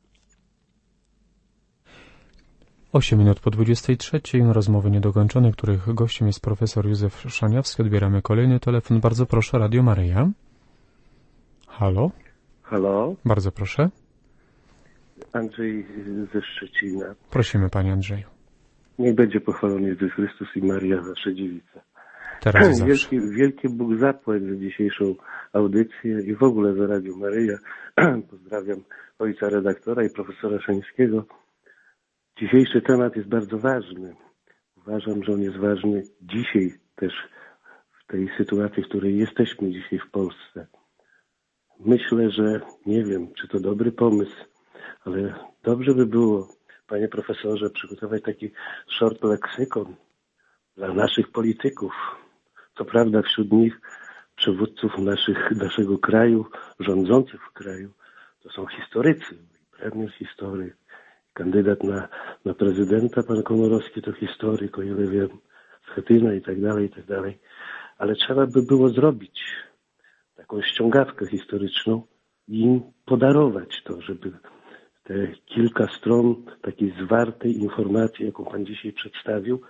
8 minut po 23. Rozmowy niedokończone, których gościem jest profesor Józef Szaniawski. Odbieramy kolejny telefon. Bardzo proszę, Radio Maryja. Halo? Halo? Bardzo proszę. Andrzej ze Szczecina. Prosimy, panie Andrzeju. Niech będzie pochwalony Jezus Chrystus i Maria, wasza dziewica. Teraz zawsze. Wielki Bóg zapłać za dzisiejszą audycję i w ogóle za Radio Maryja. Pozdrawiam ojca redaktora i profesora Szańskiego. Dzisiejszy temat jest bardzo ważny. Uważam, że on jest ważny dzisiaj też w tej sytuacji, w której jesteśmy dzisiaj w Polsce. Myślę, że nie wiem, czy to dobry pomysł, ale dobrze by było, panie profesorze, przygotować taki short leksykon dla naszych polityków. Co prawda wśród nich przywódców naszego kraju, rządzących w kraju, to są historycy. Premier historyk, kandydat na prezydenta, pan Komorowski to historyk, o ile wiem, Schetyna i tak dalej. Ale trzeba by było zrobić taką ściągawkę historyczną i im podarować to, żeby te kilka stron takiej zwartej informacji, jaką pan dzisiaj przedstawił,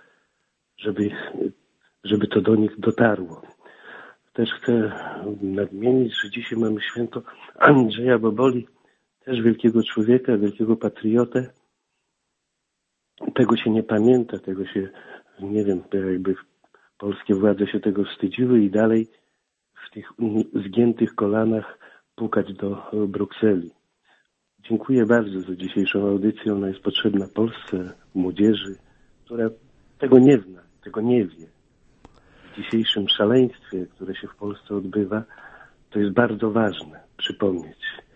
żeby to do nich dotarło. Też chcę nadmienić, że dzisiaj mamy święto Andrzeja Boboli, też wielkiego człowieka, wielkiego patriotę. Tego się nie pamięta, tego się, nie wiem, jakby polskie władze się tego wstydziły i dalej w tych zgiętych kolanach pukać do Brukseli. Dziękuję bardzo za dzisiejszą audycję. Ona jest potrzebna Polsce, młodzieży, która tego nie zna, tego nie wie. W dzisiejszym szaleństwie, które się w Polsce odbywa, to jest bardzo ważne przypomnieć.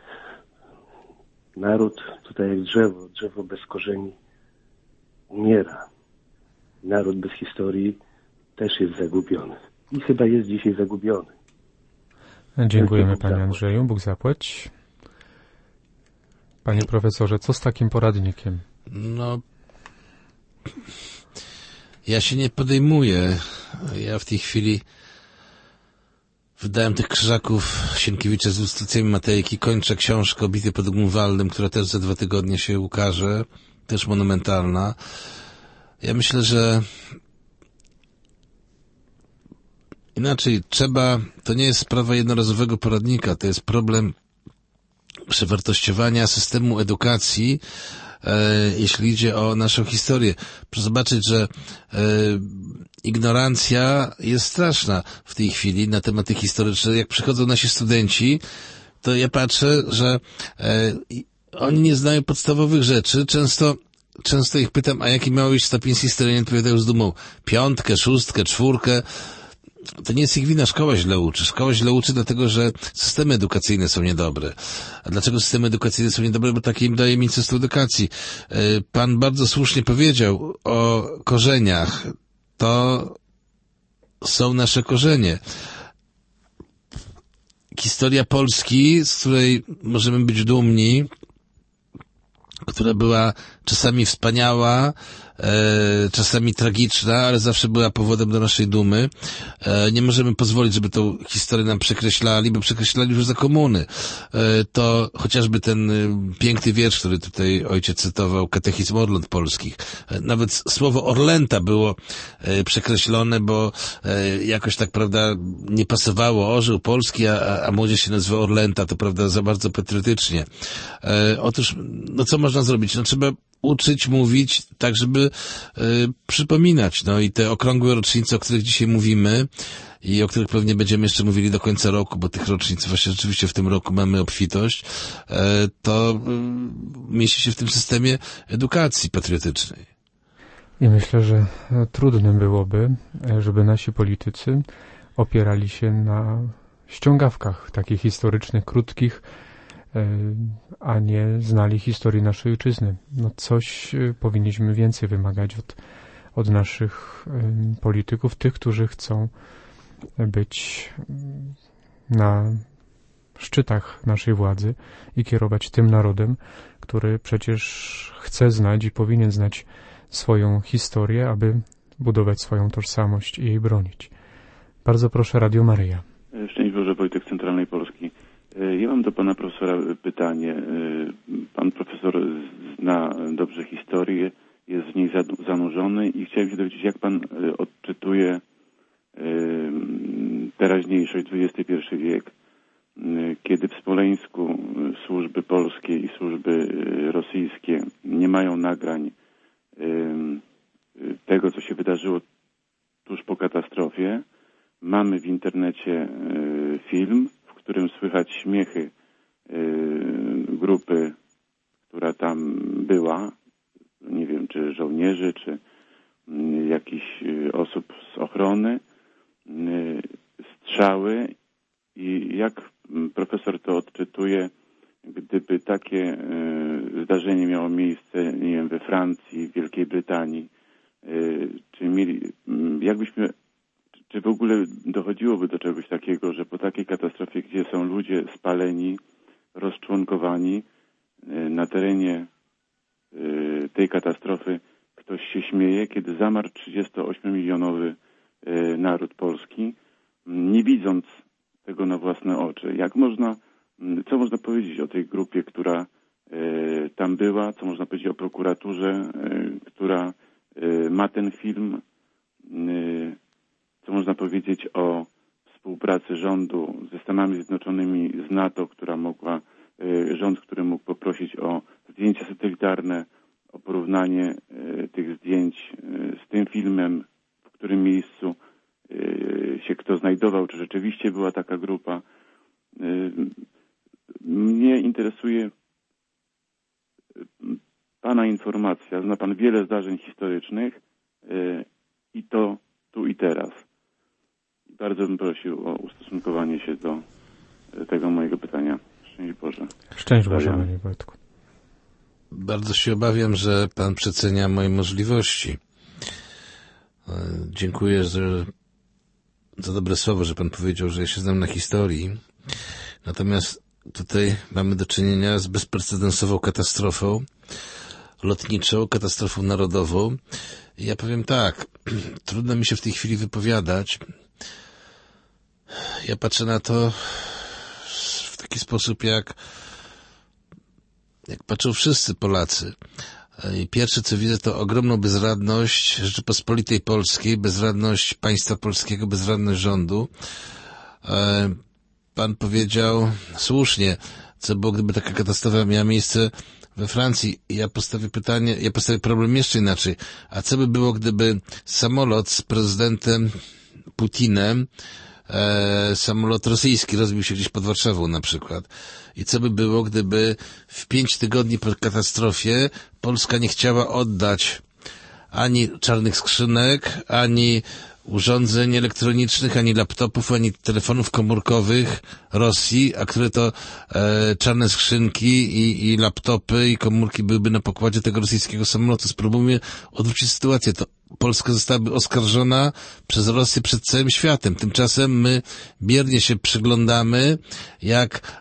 Naród tutaj jak drzewo bez korzeni umiera. Naród bez historii też jest zagubiony. I chyba jest dzisiaj zagubiony. Dziękujemy panie Andrzeju. Bóg zapłać. Panie profesorze, co z takim poradnikiem? No, ja się nie podejmuję. Ja w tej chwili wydałem tych krzyżaków Sienkiewicza z ilustracjami Matejki. Kończę książkę o bitwie pod Grunwaldem, która też za 2 tygodnie się ukaże. Też monumentalna. Ja myślę, że inaczej to nie jest sprawa jednorazowego poradnika, to jest problem przewartościowania systemu edukacji, jeśli idzie o naszą historię. Proszę zobaczyć, że ignorancja jest straszna w tej chwili na tematy historyczne. Jak przychodzą nasi studenci, to ja patrzę, że oni nie znają podstawowych rzeczy. Często ich pytam, a jaki miał być stopień z historii, nie odpowiadają z dumą 5, 6, 4. To nie jest ich wina, szkoła źle uczy. Szkoła źle uczy dlatego, że systemy edukacyjne są niedobre. A dlaczego systemy edukacyjne są niedobre? Bo takie im daje Ministerstwo Edukacji. Pan bardzo słusznie powiedział o korzeniach. To są nasze korzenie. Historia Polski, z której możemy być dumni, która była czasami wspaniała, czasami tragiczna, ale zawsze była powodem do naszej dumy. Nie możemy pozwolić, żeby tą historię nam przekreślali, bo przekreślali już za komuny. To chociażby ten piękny wiersz, który tutaj ojciec cytował, Katechizm Orląt Polskich. Nawet słowo Orlęta było przekreślone, bo jakoś tak, prawda, nie pasowało orzeł polski, a młodzież się nazywa Orlęta, to prawda, za bardzo patriotycznie. Otóż, no co można zrobić? No trzeba uczyć, mówić, tak żeby przypominać. No i te okrągłe rocznice, o których dzisiaj mówimy i o których pewnie będziemy jeszcze mówili do końca roku, bo tych rocznic właśnie rzeczywiście w tym roku mamy obfitość, to mieści się w tym systemie edukacji patriotycznej. I myślę, że trudno byłoby, żeby nasi politycy opierali się na ściągawkach takich historycznych, krótkich, a nie znali historii naszej ojczyzny. No coś powinniśmy więcej wymagać od naszych polityków, tych, którzy chcą być na szczytach naszej władzy i kierować tym narodem, który przecież chce znać i powinien znać swoją historię, aby budować swoją tożsamość i jej bronić. Bardzo proszę, Radio Maryja. Szczęść Boże, Wojtek z Centralnej Polski. Ja mam do pana profesora pytanie. Pan profesor zna dobrze historię, jest w niej zanurzony i chciałem się dowiedzieć, jak pan odczytuje teraźniejszość, XXI wiek, kiedy w Smoleńsku służby polskie i służby rosyjskie nie mają nagrań tego, co się wydarzyło tuż po katastrofie. Mamy w internecie film, w którym słychać śmiechy grupy, która tam była, nie wiem, czy żołnierzy, czy jakichś osób z ochrony, strzały. I jak profesor to odczytuje, gdyby takie zdarzenie miało miejsce, nie wiem, we Francji, w Wielkiej Brytanii, czy w ogóle dochodziłoby do czegoś takiego, że po takiej katastrofie, gdzie są ludzie spaleni, rozczłonkowani, na terenie tej katastrofy ktoś się śmieje, kiedy zamarł 38-milionowy naród polski, nie widząc tego na własne oczy. Co można powiedzieć o tej grupie, która tam była, co można powiedzieć o prokuraturze, która ma ten film, co można powiedzieć o współpracy rządu ze Stanami Zjednoczonymi, z NATO, rząd, który mógł poprosić o zdjęcia satelitarne, o porównanie tych zdjęć z tym filmem, w którym miejscu się kto znajdował, czy rzeczywiście była taka grupa. Mnie interesuje pana informacja. Zna pan wiele zdarzeń historycznych i to tu i teraz. Bardzo bym prosił o ustosunkowanie się do tego mojego pytania. Szczęść Boże. Szczęść Boże, Panie Wojtku. Bardzo się obawiam, że pan przecenia moje możliwości. Dziękuję za dobre słowo, że pan powiedział, że ja się znam na historii. Natomiast tutaj mamy do czynienia z bezprecedensową katastrofą lotniczą, katastrofą narodową. I ja powiem tak, trudno mi się w tej chwili wypowiadać. Ja patrzę na to w taki sposób, jak patrzą wszyscy Polacy. I pierwsze, co widzę, to ogromną bezradność Rzeczypospolitej Polskiej, bezradność państwa polskiego, bezradność rządu. Pan powiedział słusznie, co było, gdyby taka katastrofa miała miejsce we Francji. Ja postawię problem jeszcze inaczej. A co by było, gdyby samolot z prezydentem Putinem, samolot rosyjski rozbił się gdzieś pod Warszawą na przykład? I co by było, gdyby w 5 tygodni po katastrofie Polska nie chciała oddać ani czarnych skrzynek, ani urządzeń elektronicznych, ani laptopów, ani telefonów komórkowych Rosji, a które to czarne skrzynki i laptopy i komórki byłyby na pokładzie tego rosyjskiego samolotu. Spróbujmy odwrócić sytuację. To Polska zostałaby oskarżona przez Rosję przed całym światem. Tymczasem my biernie się przyglądamy, jak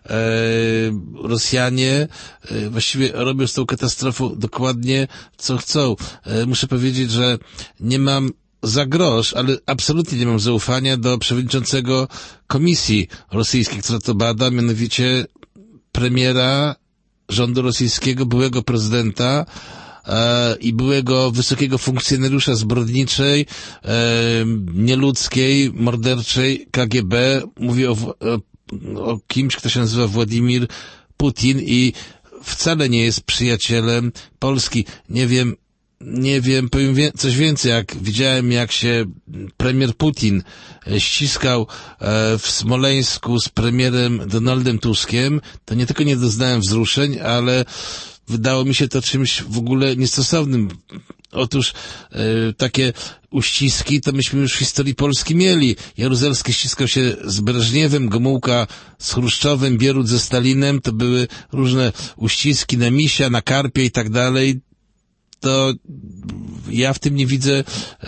Rosjanie właściwie robią z tą katastrofą dokładnie co chcą. Muszę powiedzieć, że nie mam za grosz, ale absolutnie nie mam zaufania do przewodniczącego komisji rosyjskiej, która to bada, mianowicie premiera rządu rosyjskiego, byłego prezydenta i byłego wysokiego funkcjonariusza zbrodniczej, nieludzkiej, morderczej KGB. Mówię o kimś, kto się nazywa Władimir Putin i wcale nie jest przyjacielem Polski. Nie wiem, powiem coś więcej, jak widziałem, jak się premier Putin ściskał w Smoleńsku z premierem Donaldem Tuskiem, to nie tylko nie doznałem wzruszeń, ale wydało mi się to czymś w ogóle niestosownym. Otóż takie uściski to myśmy już w historii Polski mieli. Jaruzelski ściskał się z Breżniewem, Gomułka z Chruszczowem, Bierut ze Stalinem, to były różne uściski na Misia, na Karpia i tak dalej. To ja w tym nie widzę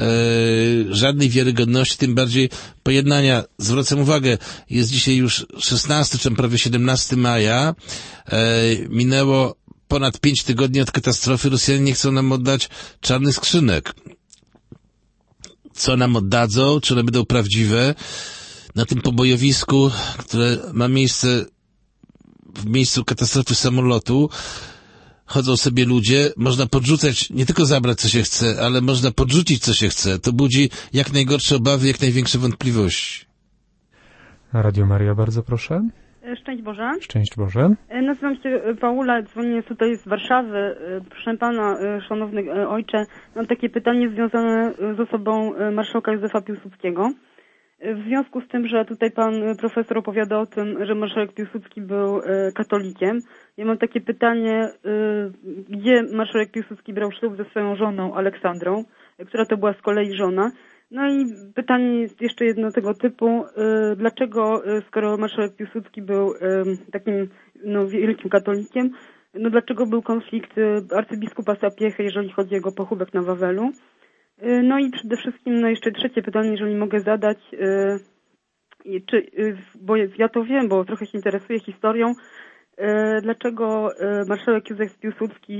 żadnej wiarygodności, tym bardziej pojednania. Zwracam uwagę, jest dzisiaj już 16, czy prawie 17 maja, minęło ponad 5 tygodni od katastrofy, Rosjanie nie chcą nam oddać czarnych skrzynek. Co nam oddadzą, czy one będą prawdziwe? Na tym pobojowisku, które ma miejsce w miejscu katastrofy samolotu, chodzą sobie ludzie, można podrzucać, nie tylko zabrać co się chce, ale można podrzucić co się chce. To budzi jak najgorsze obawy, jak największe wątpliwości. Radio Maria, bardzo proszę. Szczęść Boże. Szczęść Boże. Nazywam się Paula, dzwonię tutaj z Warszawy. Proszę Pana, szanowny ojcze, mam takie pytanie związane z osobą marszałka Józefa Piłsudskiego. W związku z tym, że tutaj Pan profesor opowiada o tym, że marszałek Piłsudski był katolikiem, ja mam takie pytanie, gdzie marszałek Piłsudski brał ślub ze swoją żoną Aleksandrą, która to była z kolei żona. No i pytanie jest jeszcze jedno tego typu, dlaczego, skoro marszałek Piłsudski był takim wielkim katolikiem, dlaczego był konflikt arcybiskupa Sapiechy, jeżeli chodzi o jego pochówek na Wawelu? No i przede wszystkim, jeszcze trzecie pytanie, jeżeli mogę zadać, bo ja to wiem, bo trochę się interesuję historią, dlaczego marszałek Józef Piłsudski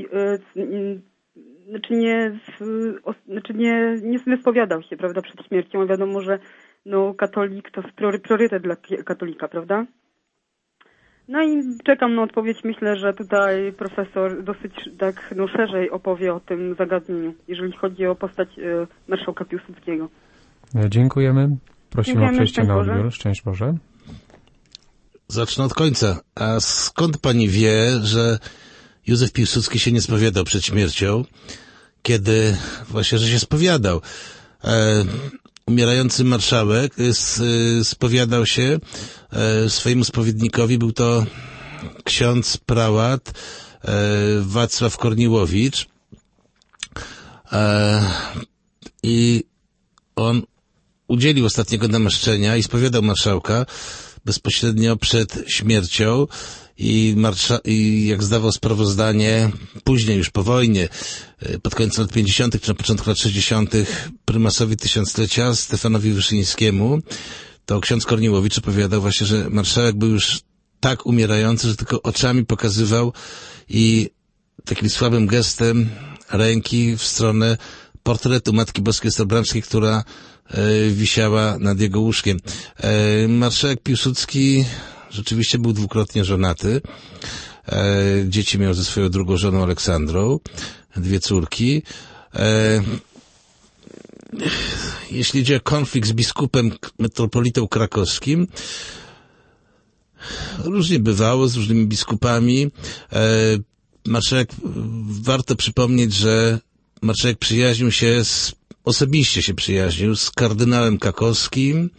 nie wyspowiadał się, prawda, przed śmiercią. Wiadomo, że katolik to jest priorytet dla katolika, prawda? No i czekam na odpowiedź. Myślę, że tutaj profesor dosyć tak szerzej opowie o tym zagadnieniu, jeżeli chodzi o postać marszałka Piłsudskiego. Dziękujemy. Prosimy o przejście na odbiór. Szczęść Boże. Zacznę od końca. A skąd pani wie, że Józef Piłsudski się nie spowiadał przed śmiercią, kiedy właśnie, że się spowiadał? Umierający marszałek spowiadał się swojemu spowiednikowi, był to ksiądz prałat Wacław Korniłowicz i on udzielił ostatniego namaszczenia i spowiadał marszałka bezpośrednio przed śmiercią i jak zdawał sprawozdanie później już po wojnie, pod koniec lat 50. czy na początku lat 60. prymasowi tysiąclecia Stefanowi Wyszyńskiemu, to ksiądz Korniłowicz opowiadał właśnie, że marszałek był już tak umierający, że tylko oczami pokazywał i takim słabym gestem ręki w stronę portretu Matki Boskiej Ostrobramskiej, która wisiała nad jego łóżkiem. Marszałek Piłsudski rzeczywiście był dwukrotnie żonaty. Dzieci miał ze swoją drugą żoną Aleksandrą, 2 córki. Jeśli idzie o konflikt z biskupem metropolitą krakowskim, różnie bywało z różnymi biskupami. Marszałek, warto przypomnieć, że marszałek przyjaźnił się osobiście się przyjaźnił z kardynałem Kakowskim,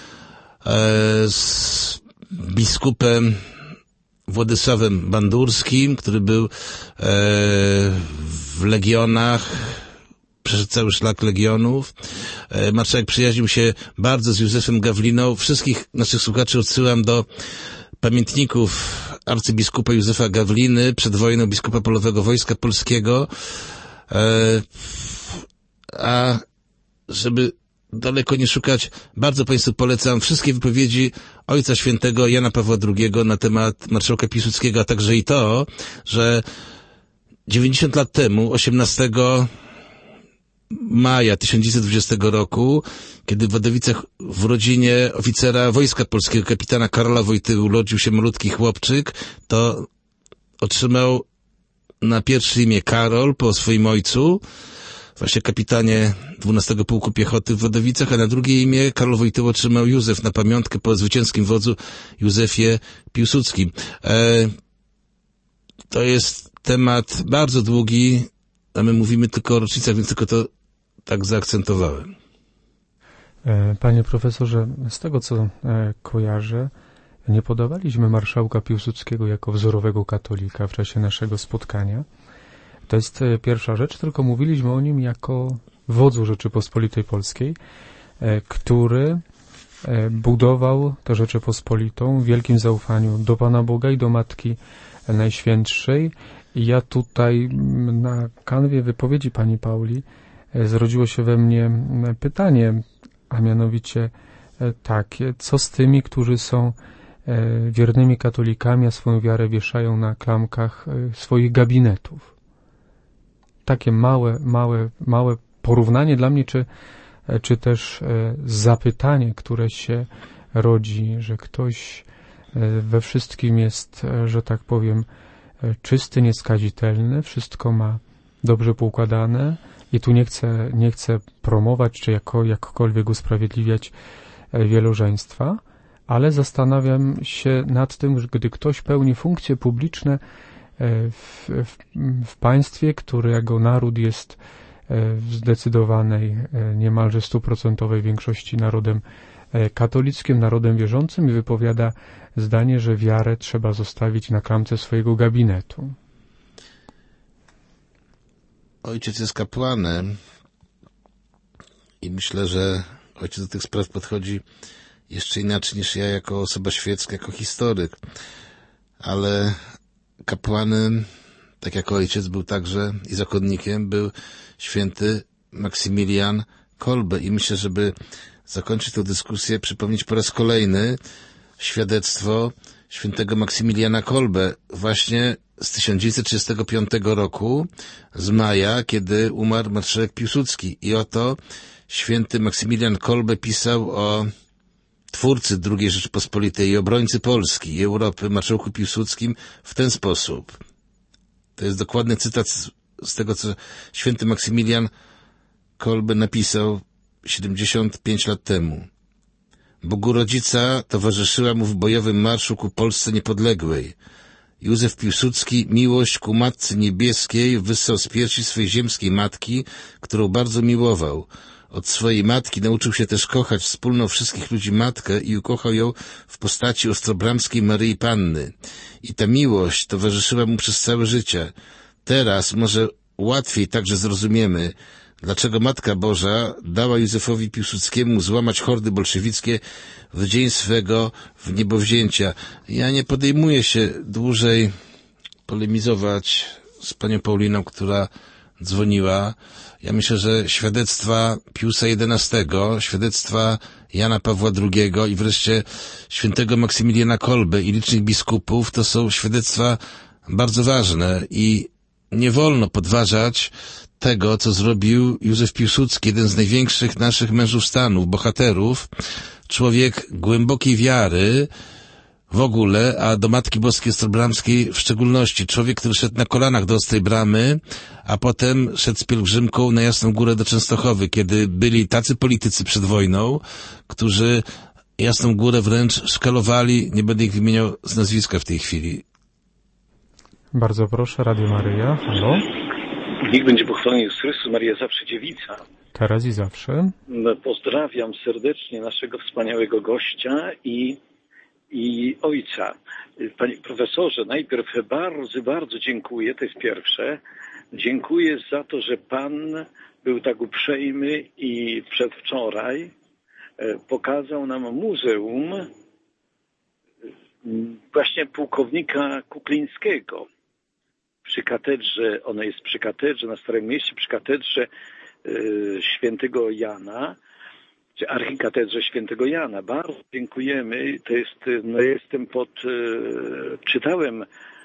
z biskupem Władysławem Bandurskim, który był w Legionach przeszedł cały szlak legionów. Marszałek przyjaźnił się bardzo z Józefem Gawliną. Wszystkich naszych słuchaczy odsyłam do pamiętników arcybiskupa Józefa Gawliny, przed wojną biskupa polowego Wojska Polskiego. A żeby daleko nie szukać, bardzo Państwu polecam wszystkie wypowiedzi Ojca Świętego Jana Pawła II na temat marszałka Piłsudskiego, a także i to, że 90 lat temu, 18 maja 1920 roku, kiedy w Wadowicach w rodzinie oficera Wojska Polskiego, kapitana Karola Wojtyły, urodził się malutki chłopczyk, to otrzymał na pierwsze imię Karol po swoim ojcu, właśnie kapitanie 12 Pułku Piechoty w Wadowicach, a na drugie imię Karol Wojtyła otrzymał Józef na pamiątkę po zwycięskim wodzu Józefie Piłsudskim. To jest temat bardzo długi, a my mówimy tylko o rocznicach, więc tylko to tak zaakcentowałem. Panie profesorze, z tego co kojarzę, nie podawaliśmy marszałka Piłsudskiego jako wzorowego katolika w czasie naszego spotkania. To jest pierwsza rzecz, tylko mówiliśmy o nim jako wodzu Rzeczypospolitej Polskiej, który budował tę Rzeczypospolitą w wielkim zaufaniu do Pana Boga i do Matki Najświętszej. I ja tutaj na kanwie wypowiedzi pani Pauli zrodziło się we mnie pytanie, a mianowicie takie, co z tymi, którzy są wiernymi katolikami, a swoją wiarę wieszają na klamkach swoich gabinetów. Takie małe porównanie dla mnie, czy też zapytanie, które się rodzi, że ktoś we wszystkim jest, że tak powiem, czysty, nieskazitelny, wszystko ma dobrze poukładane i tu nie chcę promować, czy jakkolwiek usprawiedliwiać wielożeństwa, ale zastanawiam się nad tym, że gdy ktoś pełni funkcje publiczne w państwie, którego naród jest w zdecydowanej, niemalże 100% większości narodem katolickim, narodem wierzącym i wypowiada zdanie, że wiarę trzeba zostawić na klamce swojego gabinetu. Ojciec jest kapłanem i myślę, że ojciec do tych spraw podchodzi jeszcze inaczej niż ja jako osoba świecka, jako historyk. Ale kapłanem, tak jak ojciec, był także i zakonnikiem, był święty Maksymilian Kolbe. I myślę, żeby zakończyć tę dyskusję, przypomnieć po raz kolejny świadectwo świętego Maksymiliana Kolbe właśnie z 1935 roku, z maja, kiedy umarł marszałek Piłsudski. I oto święty Maksymilian Kolbe pisał o twórcy II Rzeczypospolitej i obrońcy Polski i Europy, marszałku Piłsudskim w ten sposób. To jest dokładny cytat z tego, co święty Maksymilian Kolbe napisał 75 lat temu. Bogu Rodzica towarzyszyła mu w bojowym marszu ku Polsce niepodległej. Józef Piłsudski miłość ku Matce Niebieskiej wyssał z piersi swej ziemskiej matki, którą bardzo miłował. Od swojej matki nauczył się też kochać wspólną wszystkich ludzi matkę i ukochał ją w postaci ostrobramskiej Maryi Panny. I ta miłość towarzyszyła mu przez całe życie. Teraz może łatwiej także zrozumiemy, dlaczego Matka Boża dała Józefowi Piłsudskiemu złamać hordy bolszewickie w dzień swego wniebowzięcia. Ja nie podejmuję się dłużej polemizować z panią Pauliną, która dzwoniła. Ja myślę, że świadectwa Piusa XI, świadectwa Jana Pawła II i wreszcie świętego Maksymiliana Kolbe i licznych biskupów to są świadectwa bardzo ważne i nie wolno podważać tego, co zrobił Józef Piłsudski, jeden z największych naszych mężów stanu, bohaterów, człowiek głębokiej wiary w ogóle, a do Matki Boskiej Ostrobramskiej w szczególności. Człowiek, który szedł na kolanach do Ostrej Bramy, a potem szedł z pielgrzymką na Jasną Górę do Częstochowy, kiedy byli tacy politycy przed wojną, którzy Jasną Górę wręcz szkalowali, nie będę ich wymieniał z nazwiska w tej chwili. Bardzo proszę, Radio Maryja. Halo? Niech będzie pochwalony Jezus Chrystus, Maria zawsze dziewica. Teraz i zawsze. Pozdrawiam serdecznie naszego wspaniałego gościa i ojca. Panie profesorze, najpierw bardzo dziękuję, to jest pierwsze, Dziękuję za to, że pan był tak uprzejmy i przedwczoraj pokazał nam muzeum właśnie pułkownika Kuklińskiego przy katedrze, ono jest przy katedrze, na Starym Mieście, przy katedrze świętego Jana, czy archikatedrze świętego Jana. Bardzo dziękujemy. To jest, czytałem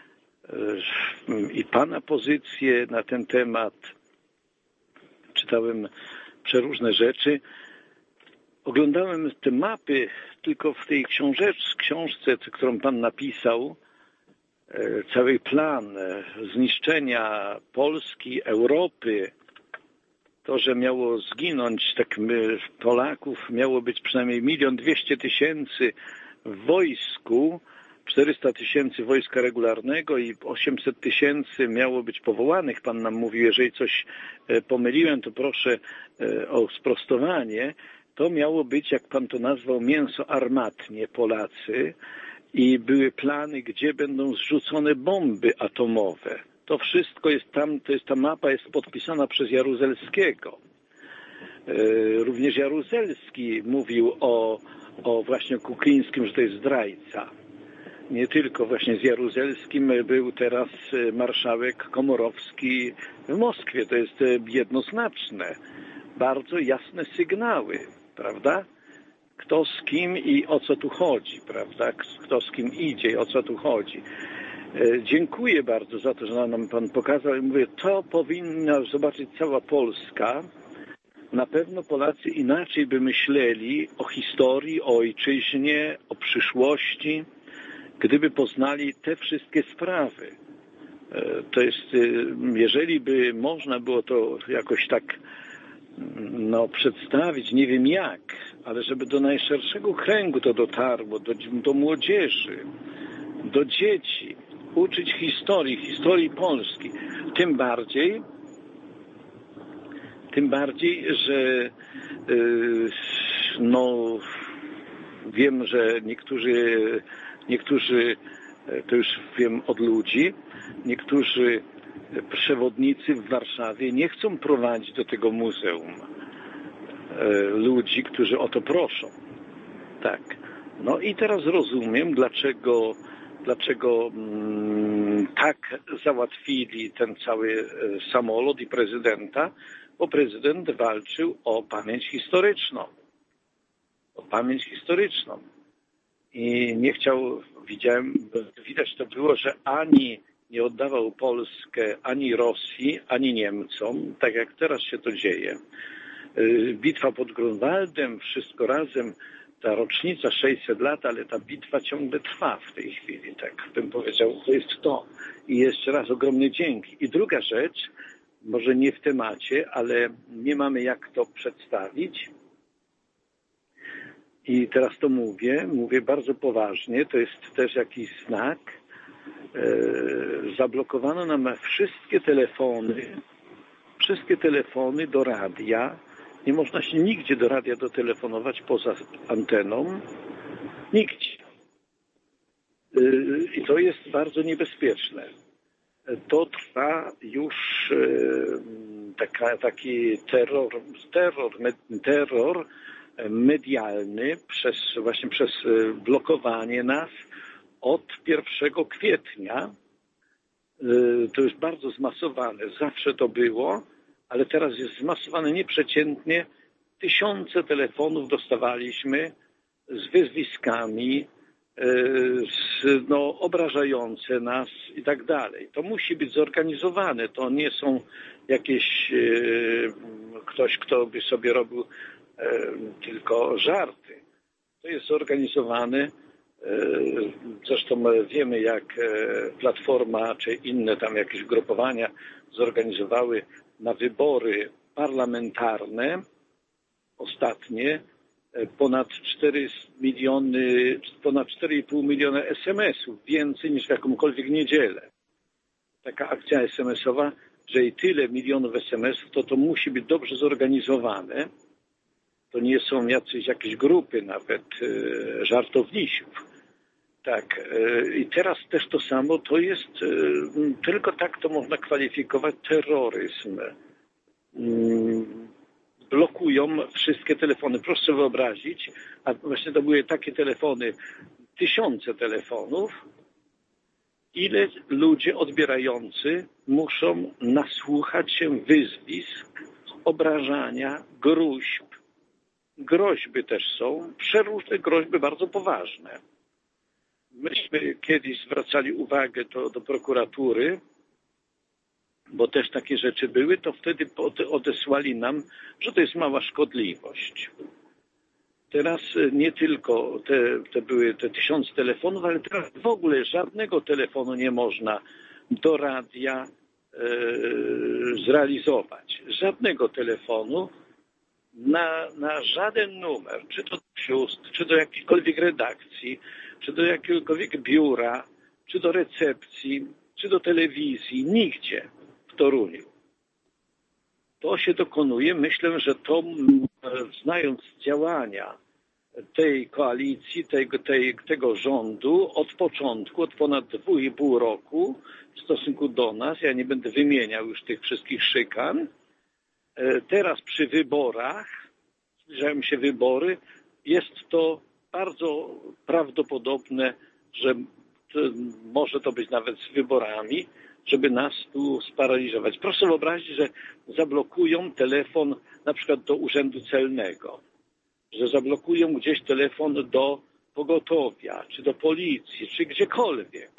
i pana pozycję na ten temat, czytałem przeróżne rzeczy. Oglądałem te mapy tylko w tej książce, którą pan napisał, cały plan zniszczenia Polski, Europy, to, że miało zginąć tak Polaków, miało być przynajmniej 1 200 000 w wojsku, 400 000 wojska regularnego i 800 000 miało być powołanych. Pan nam mówił, jeżeli coś pomyliłem, to proszę o sprostowanie. To miało być, jak pan to nazwał, mięso armatnie, Polacy, i były plany, gdzie będą zrzucone bomby atomowe. To wszystko jest tam, ta mapa jest podpisana przez Jaruzelskiego. Również Jaruzelski mówił o właśnie Kuklińskim, że to jest zdrajca. Nie tylko właśnie z Jaruzelskim był teraz marszałek Komorowski w Moskwie. To jest jednoznaczne. Bardzo jasne sygnały, prawda? Kto z kim i o co tu chodzi, prawda? Kto z kim idzie i o co tu chodzi. Dziękuję bardzo za to, że nam pan pokazał i mówię, to powinna zobaczyć cała Polska. Na pewno Polacy inaczej by myśleli o historii, o ojczyźnie, o przyszłości, gdyby poznali te wszystkie sprawy. To jest, jeżeli by można było to jakoś tak przedstawić, nie wiem jak, ale żeby do najszerszego kręgu to dotarło, do młodzieży, do dzieci, uczyć historii Polski. Tym bardziej, że wiem, że niektórzy, to już wiem od ludzi, niektórzy przewodnicy w Warszawie nie chcą prowadzić do tego muzeum ludzi, którzy o to proszą. Tak. No i teraz rozumiem, dlaczego tak załatwili ten cały samolot i prezydenta, bo prezydent walczył o pamięć historyczną. I nie chciał, widać to było, że ani nie oddawał Polskę ani Rosji, ani Niemcom, tak jak teraz się to dzieje. Bitwa pod Grunwaldem, wszystko razem, ta rocznica 600 lat, ale ta bitwa ciągle trwa w tej chwili, tak bym powiedział, to jest to. I jeszcze raz ogromny dzięki. I druga rzecz, może nie w temacie, ale nie mamy jak to przedstawić. I teraz to mówię bardzo poważnie, to jest też jakiś znak. Zablokowano nam wszystkie telefony do radia. Nie można się nigdzie do radia dotelefonować poza anteną. Nigdzie. I to jest bardzo niebezpieczne. To trwa już taki terror medialny przez blokowanie nas od 1 kwietnia. To jest bardzo zmasowane. Zawsze to było, ale teraz jest zmasowane nieprzeciętnie. Tysiące telefonów dostawaliśmy z wyzwiskami, obrażające nas i tak dalej. To musi być zorganizowane. To nie są jakieś ktoś, kto by sobie robił tylko żarty. To jest zorganizowane. Zresztą wiemy, jak Platforma czy inne tam jakieś grupowania zorganizowały na wybory parlamentarne ostatnie ponad 4,5 miliona SMS-ów, więcej niż w jakąkolwiek niedzielę. Taka akcja SMS-owa, że i tyle milionów SMS-ów, to musi być dobrze zorganizowane. To nie są jakieś grupy nawet żartownisiów. Tak. I teraz też to samo, to jest, tylko tak to można kwalifikować terroryzm. Blokują wszystkie telefony. Proszę sobie wyobrazić, a właśnie to były takie telefony, tysiące telefonów, ile ludzie odbierający muszą nasłuchać się wyzwisk, obrażania, gruźb. Groźby też są, przeróżne groźby bardzo poważne. Myśmy kiedyś zwracali uwagę do prokuratury, bo też takie rzeczy były, to wtedy odesłali nam, że to jest mała szkodliwość. Teraz nie tylko były te tysiące telefonów, ale teraz w ogóle żadnego telefonu nie można do radia zrealizować. Żadnego telefonu na żaden numer, czy to do sióstr, czy do jakiejkolwiek redakcji, czy do jakiegokolwiek biura, czy do recepcji, czy do telewizji, nigdzie w Toruniu. To się dokonuje. Myślę, że to, znając działania tej koalicji, tego rządu od początku, od ponad 2,5 roku w stosunku do nas, ja nie będę wymieniał już tych wszystkich szykan, teraz przy wyborach, zbliżają się wybory, jest to bardzo prawdopodobne, że może to być nawet z wyborami, żeby nas tu sparaliżować. Proszę wyobrazić, że zablokują telefon na przykład do Urzędu Celnego, że zablokują gdzieś telefon do pogotowia, czy do policji, czy gdziekolwiek.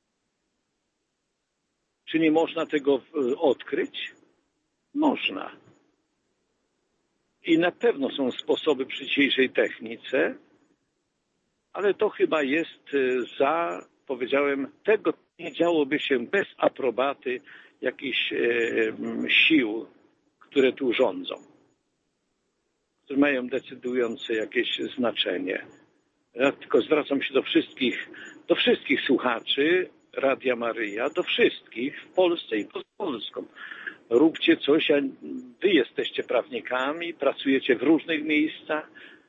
Czy nie można tego odkryć? Można. I na pewno są sposoby przy dzisiejszej technice, ale to chyba jest powiedziałem, tego nie działoby się bez aprobaty jakichś sił, które tu rządzą, które mają decydujące jakieś znaczenie. Ja tylko zwracam się do wszystkich słuchaczy Radia Maryja, do wszystkich w Polsce i poza Polską. Róbcie coś, a wy jesteście prawnikami, pracujecie w różnych miejscach.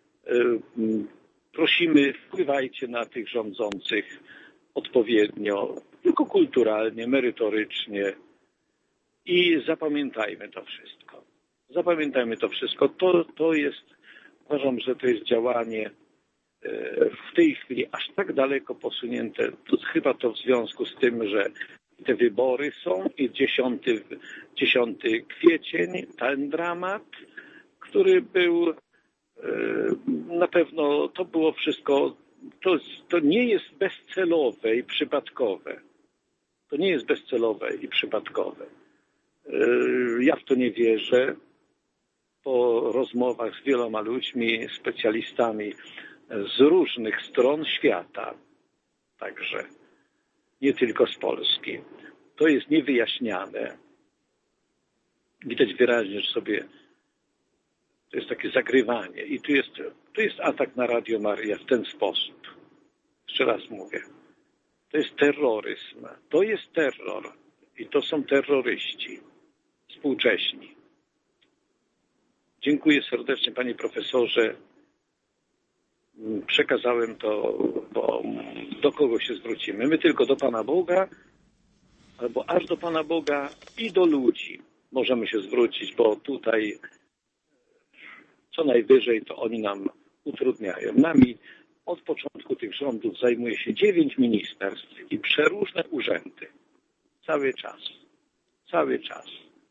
Prosimy, wpływajcie na tych rządzących odpowiednio, tylko kulturalnie, merytorycznie i zapamiętajmy to wszystko. Zapamiętajmy to wszystko. To jest, uważam, że to jest działanie w tej chwili aż tak daleko posunięte. To chyba to w związku z tym, że te wybory są i 10 kwiecień, ten dramat, który był na pewno, to było wszystko, to nie jest bezcelowe i przypadkowe. To nie jest bezcelowe i przypadkowe. Ja w to nie wierzę. Po rozmowach z wieloma ludźmi, specjalistami z różnych stron świata, także nie tylko z Polski. To jest niewyjaśniane. Widać wyraźnie, że sobie to jest takie zagrywanie. I tu jest atak na Radio Maryja w ten sposób. Jeszcze raz mówię. To jest terroryzm. To jest terror. I to są terroryści współcześni. Dziękuję serdecznie, panie profesorze. Przekazałem to, bo do kogo się zwrócimy? My tylko do Pana Boga, albo aż do Pana Boga i do ludzi możemy się zwrócić, bo tutaj co najwyżej to oni nam utrudniają. Nami od początku tych rządów zajmuje się 9 ministerstw i przeróżne urzędy. Cały czas. Cały czas.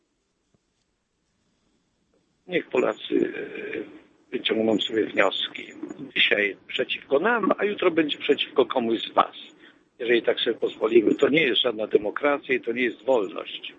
Niech Polacy wyciągną sobie wnioski. Dzisiaj przeciwko nam, a jutro będzie przeciwko komuś z was. Jeżeli tak sobie pozwolimy. To nie jest żadna demokracja i to nie jest wolność.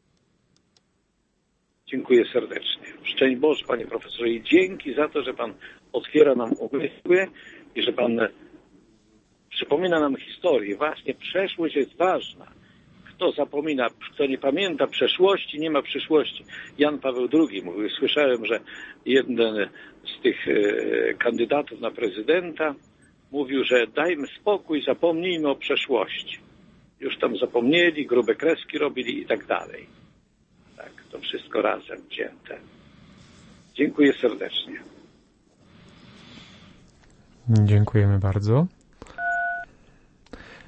Dziękuję serdecznie. Szczęść Boże, panie profesorze, i dzięki za to, że pan otwiera nam umysły i że pan przypomina nam historię. Właśnie przeszłość jest ważna. Kto zapomina, kto nie pamięta przeszłości, nie ma przyszłości. Jan Paweł II mówił, słyszałem, że jeden z tych kandydatów na prezydenta mówił, że dajmy spokój, zapomnijmy o przeszłości. Już tam zapomnieli, grube kreski robili i tak dalej. Tak, to wszystko razem wzięte. Dziękuję serdecznie. Dziękujemy bardzo.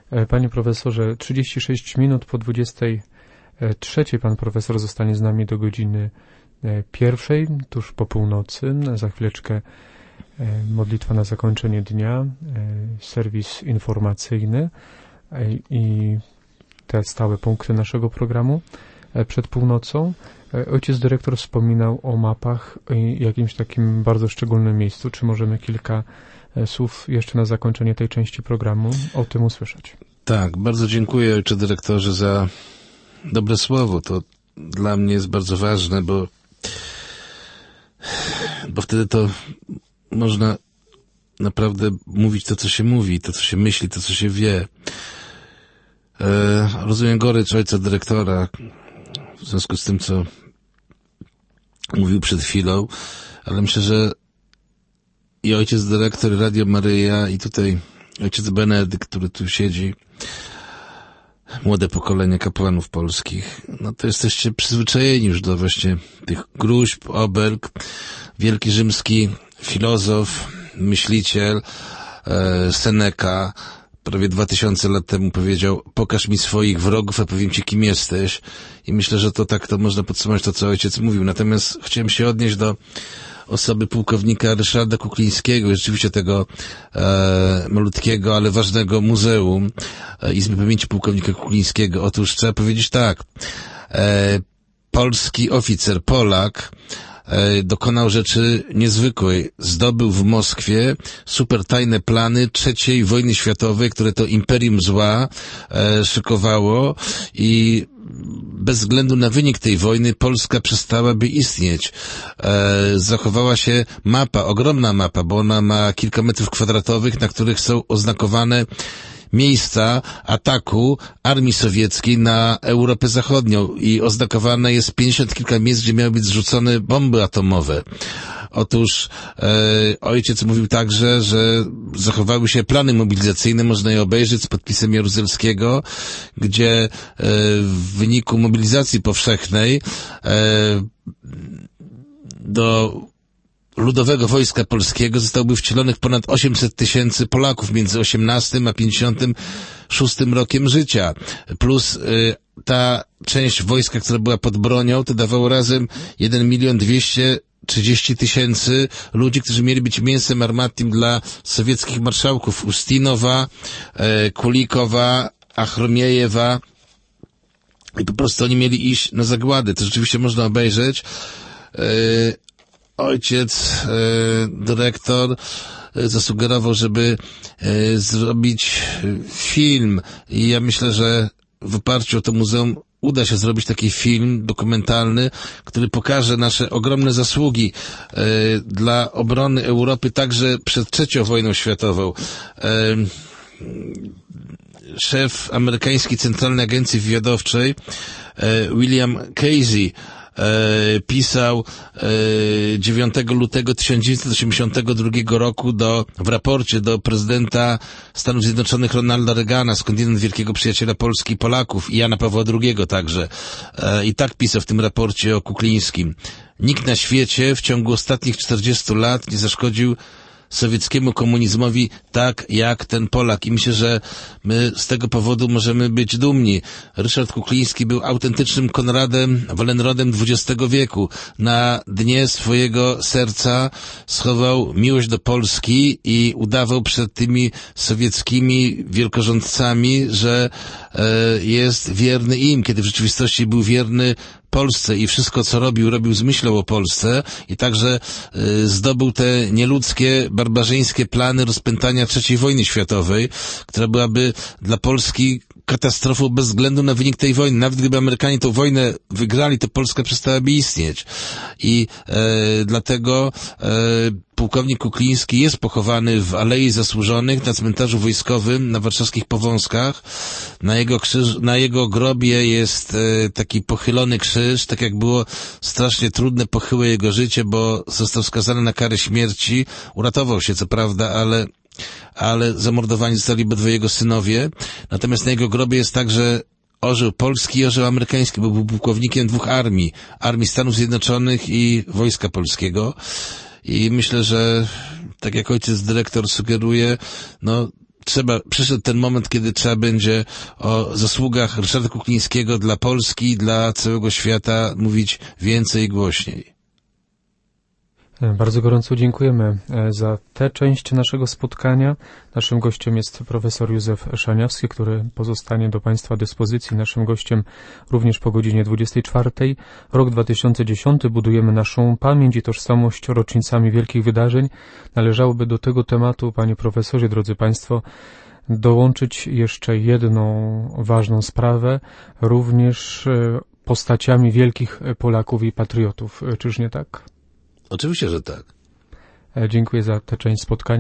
Panie profesorze, 36 minut po 23 pan profesor zostanie z nami do godziny 1, tuż po północy. Za chwileczkę modlitwa na zakończenie dnia, serwis informacyjny i te stałe punkty naszego programu przed północą. Ojciec dyrektor wspominał o mapach i jakimś takim bardzo szczególnym miejscu. Czy możemy kilka słów jeszcze na zakończenie tej części programu o tym usłyszeć? Tak, bardzo dziękuję ojcze dyrektorze za dobre słowo. To dla mnie jest bardzo ważne, bo wtedy to można naprawdę mówić to, co się mówi, to, co się myśli, to, co się wie. Rozumiem gorycz ojca dyrektora w związku z tym, co mówił przed chwilą, ale myślę, że i ojciec dyrektor, i Radio Maryja, i tutaj ojciec Benedykt, który tu siedzi, młode pokolenie kapłanów polskich, no to jesteście przyzwyczajeni już do właśnie tych gruźb, obelg. Wielki rzymski filozof, myśliciel Seneca prawie 2000 lat temu powiedział: pokaż mi swoich wrogów, a powiem ci, kim jesteś. I myślę, że to można podsumować to, co ojciec mówił. Natomiast chciałem się odnieść do osoby pułkownika Ryszarda Kuklińskiego, rzeczywiście tego malutkiego, ale ważnego muzeum Izby Pamięci Pułkownika Kuklińskiego. Otóż trzeba powiedzieć tak, polski oficer, Polak, dokonał rzeczy niezwykłej. Zdobył w Moskwie supertajne plany III wojny światowej, które to imperium zła szykowało, i bez względu na wynik tej wojny Polska przestałaby istnieć. Zachowała się mapa, ogromna mapa, bo ona ma kilka metrów kwadratowych, na których są oznakowane miejsca ataku armii sowieckiej na Europę Zachodnią i oznakowane jest 50 kilka miejsc, gdzie miały być zrzucone bomby atomowe. Otóż ojciec mówił także, że zachowały się plany mobilizacyjne, można je obejrzeć z podpisem Jaruzelskiego, gdzie w wyniku mobilizacji powszechnej do Ludowego Wojska Polskiego zostałoby wcielonych ponad 800 000 Polaków między 18 a 56 rokiem życia. Plus ta część wojska, która była pod bronią, to dawało razem 1 230 000 ludzi, którzy mieli być mięsem armatnim dla sowieckich marszałków Ustinowa, Kulikowa, Achromiejewa. I po prostu oni mieli iść na zagładę. To rzeczywiście można obejrzeć. Ojciec dyrektor zasugerował, żeby zrobić film, i ja myślę, że w oparciu o to muzeum uda się zrobić taki film dokumentalny, który pokaże nasze ogromne zasługi dla obrony Europy także przed III wojną światową. Szef amerykańskiej Centralnej Agencji Wywiadowczej William Casey pisał 9 lutego 1982 roku w raporcie do prezydenta Stanów Zjednoczonych Ronalda Reagana, skądinąd wielkiego przyjaciela Polski i Polaków, i Jana Pawła II także. I tak pisał w tym raporcie o Kuklińskim: nikt na świecie w ciągu ostatnich 40 lat nie zaszkodził sowieckiemu komunizmowi tak jak ten Polak, i myślę, że my z tego powodu możemy być dumni. Ryszard Kukliński był autentycznym Konradem Wallenrodem XX wieku. Na dnie swojego serca schował miłość do Polski i udawał przed tymi sowieckimi wielkorządcami, że jest wierny im, kiedy w rzeczywistości był wierny Polsce, i wszystko, co robił z myślą o Polsce, i także zdobył te nieludzkie, barbarzyńskie plany rozpętania III wojny światowej, która byłaby dla Polski katastrofą bez względu na wynik tej wojny. Nawet gdyby Amerykanie tę wojnę wygrali, to Polska przestałaby istnieć. I dlatego pułkownik Kukliński jest pochowany w Alei Zasłużonych na cmentarzu wojskowym na warszawskich Powązkach. Na jego grobie jest taki pochylony krzyż, tak jak było strasznie trudne, pochyłe jego życie, bo został skazany na karę śmierci. Uratował się, co prawda, ale zamordowani zostali obydwoje jego synowie. Natomiast na jego grobie jest także orzeł polski i orzeł amerykański, bo był pułkownikiem 2 armii. Armii Stanów Zjednoczonych i Wojska Polskiego. I myślę, że tak jak ojciec dyrektor sugeruje, no przyszedł ten moment, kiedy trzeba będzie o zasługach Ryszarda Kuklińskiego dla Polski, dla całego świata mówić więcej i głośniej. Bardzo gorąco dziękujemy za tę część naszego spotkania. Naszym gościem jest profesor Józef Szaniawski, który pozostanie do Państwa dyspozycji. Naszym gościem również po godzinie 24. Rok 2010. Budujemy naszą pamięć i tożsamość rocznicami wielkich wydarzeń. Należałoby do tego tematu, panie profesorze, drodzy Państwo, dołączyć jeszcze jedną ważną sprawę, również postaciami wielkich Polaków i patriotów. Czyż nie tak? Oczywiście, że tak. Dziękuję za tę część spotkania.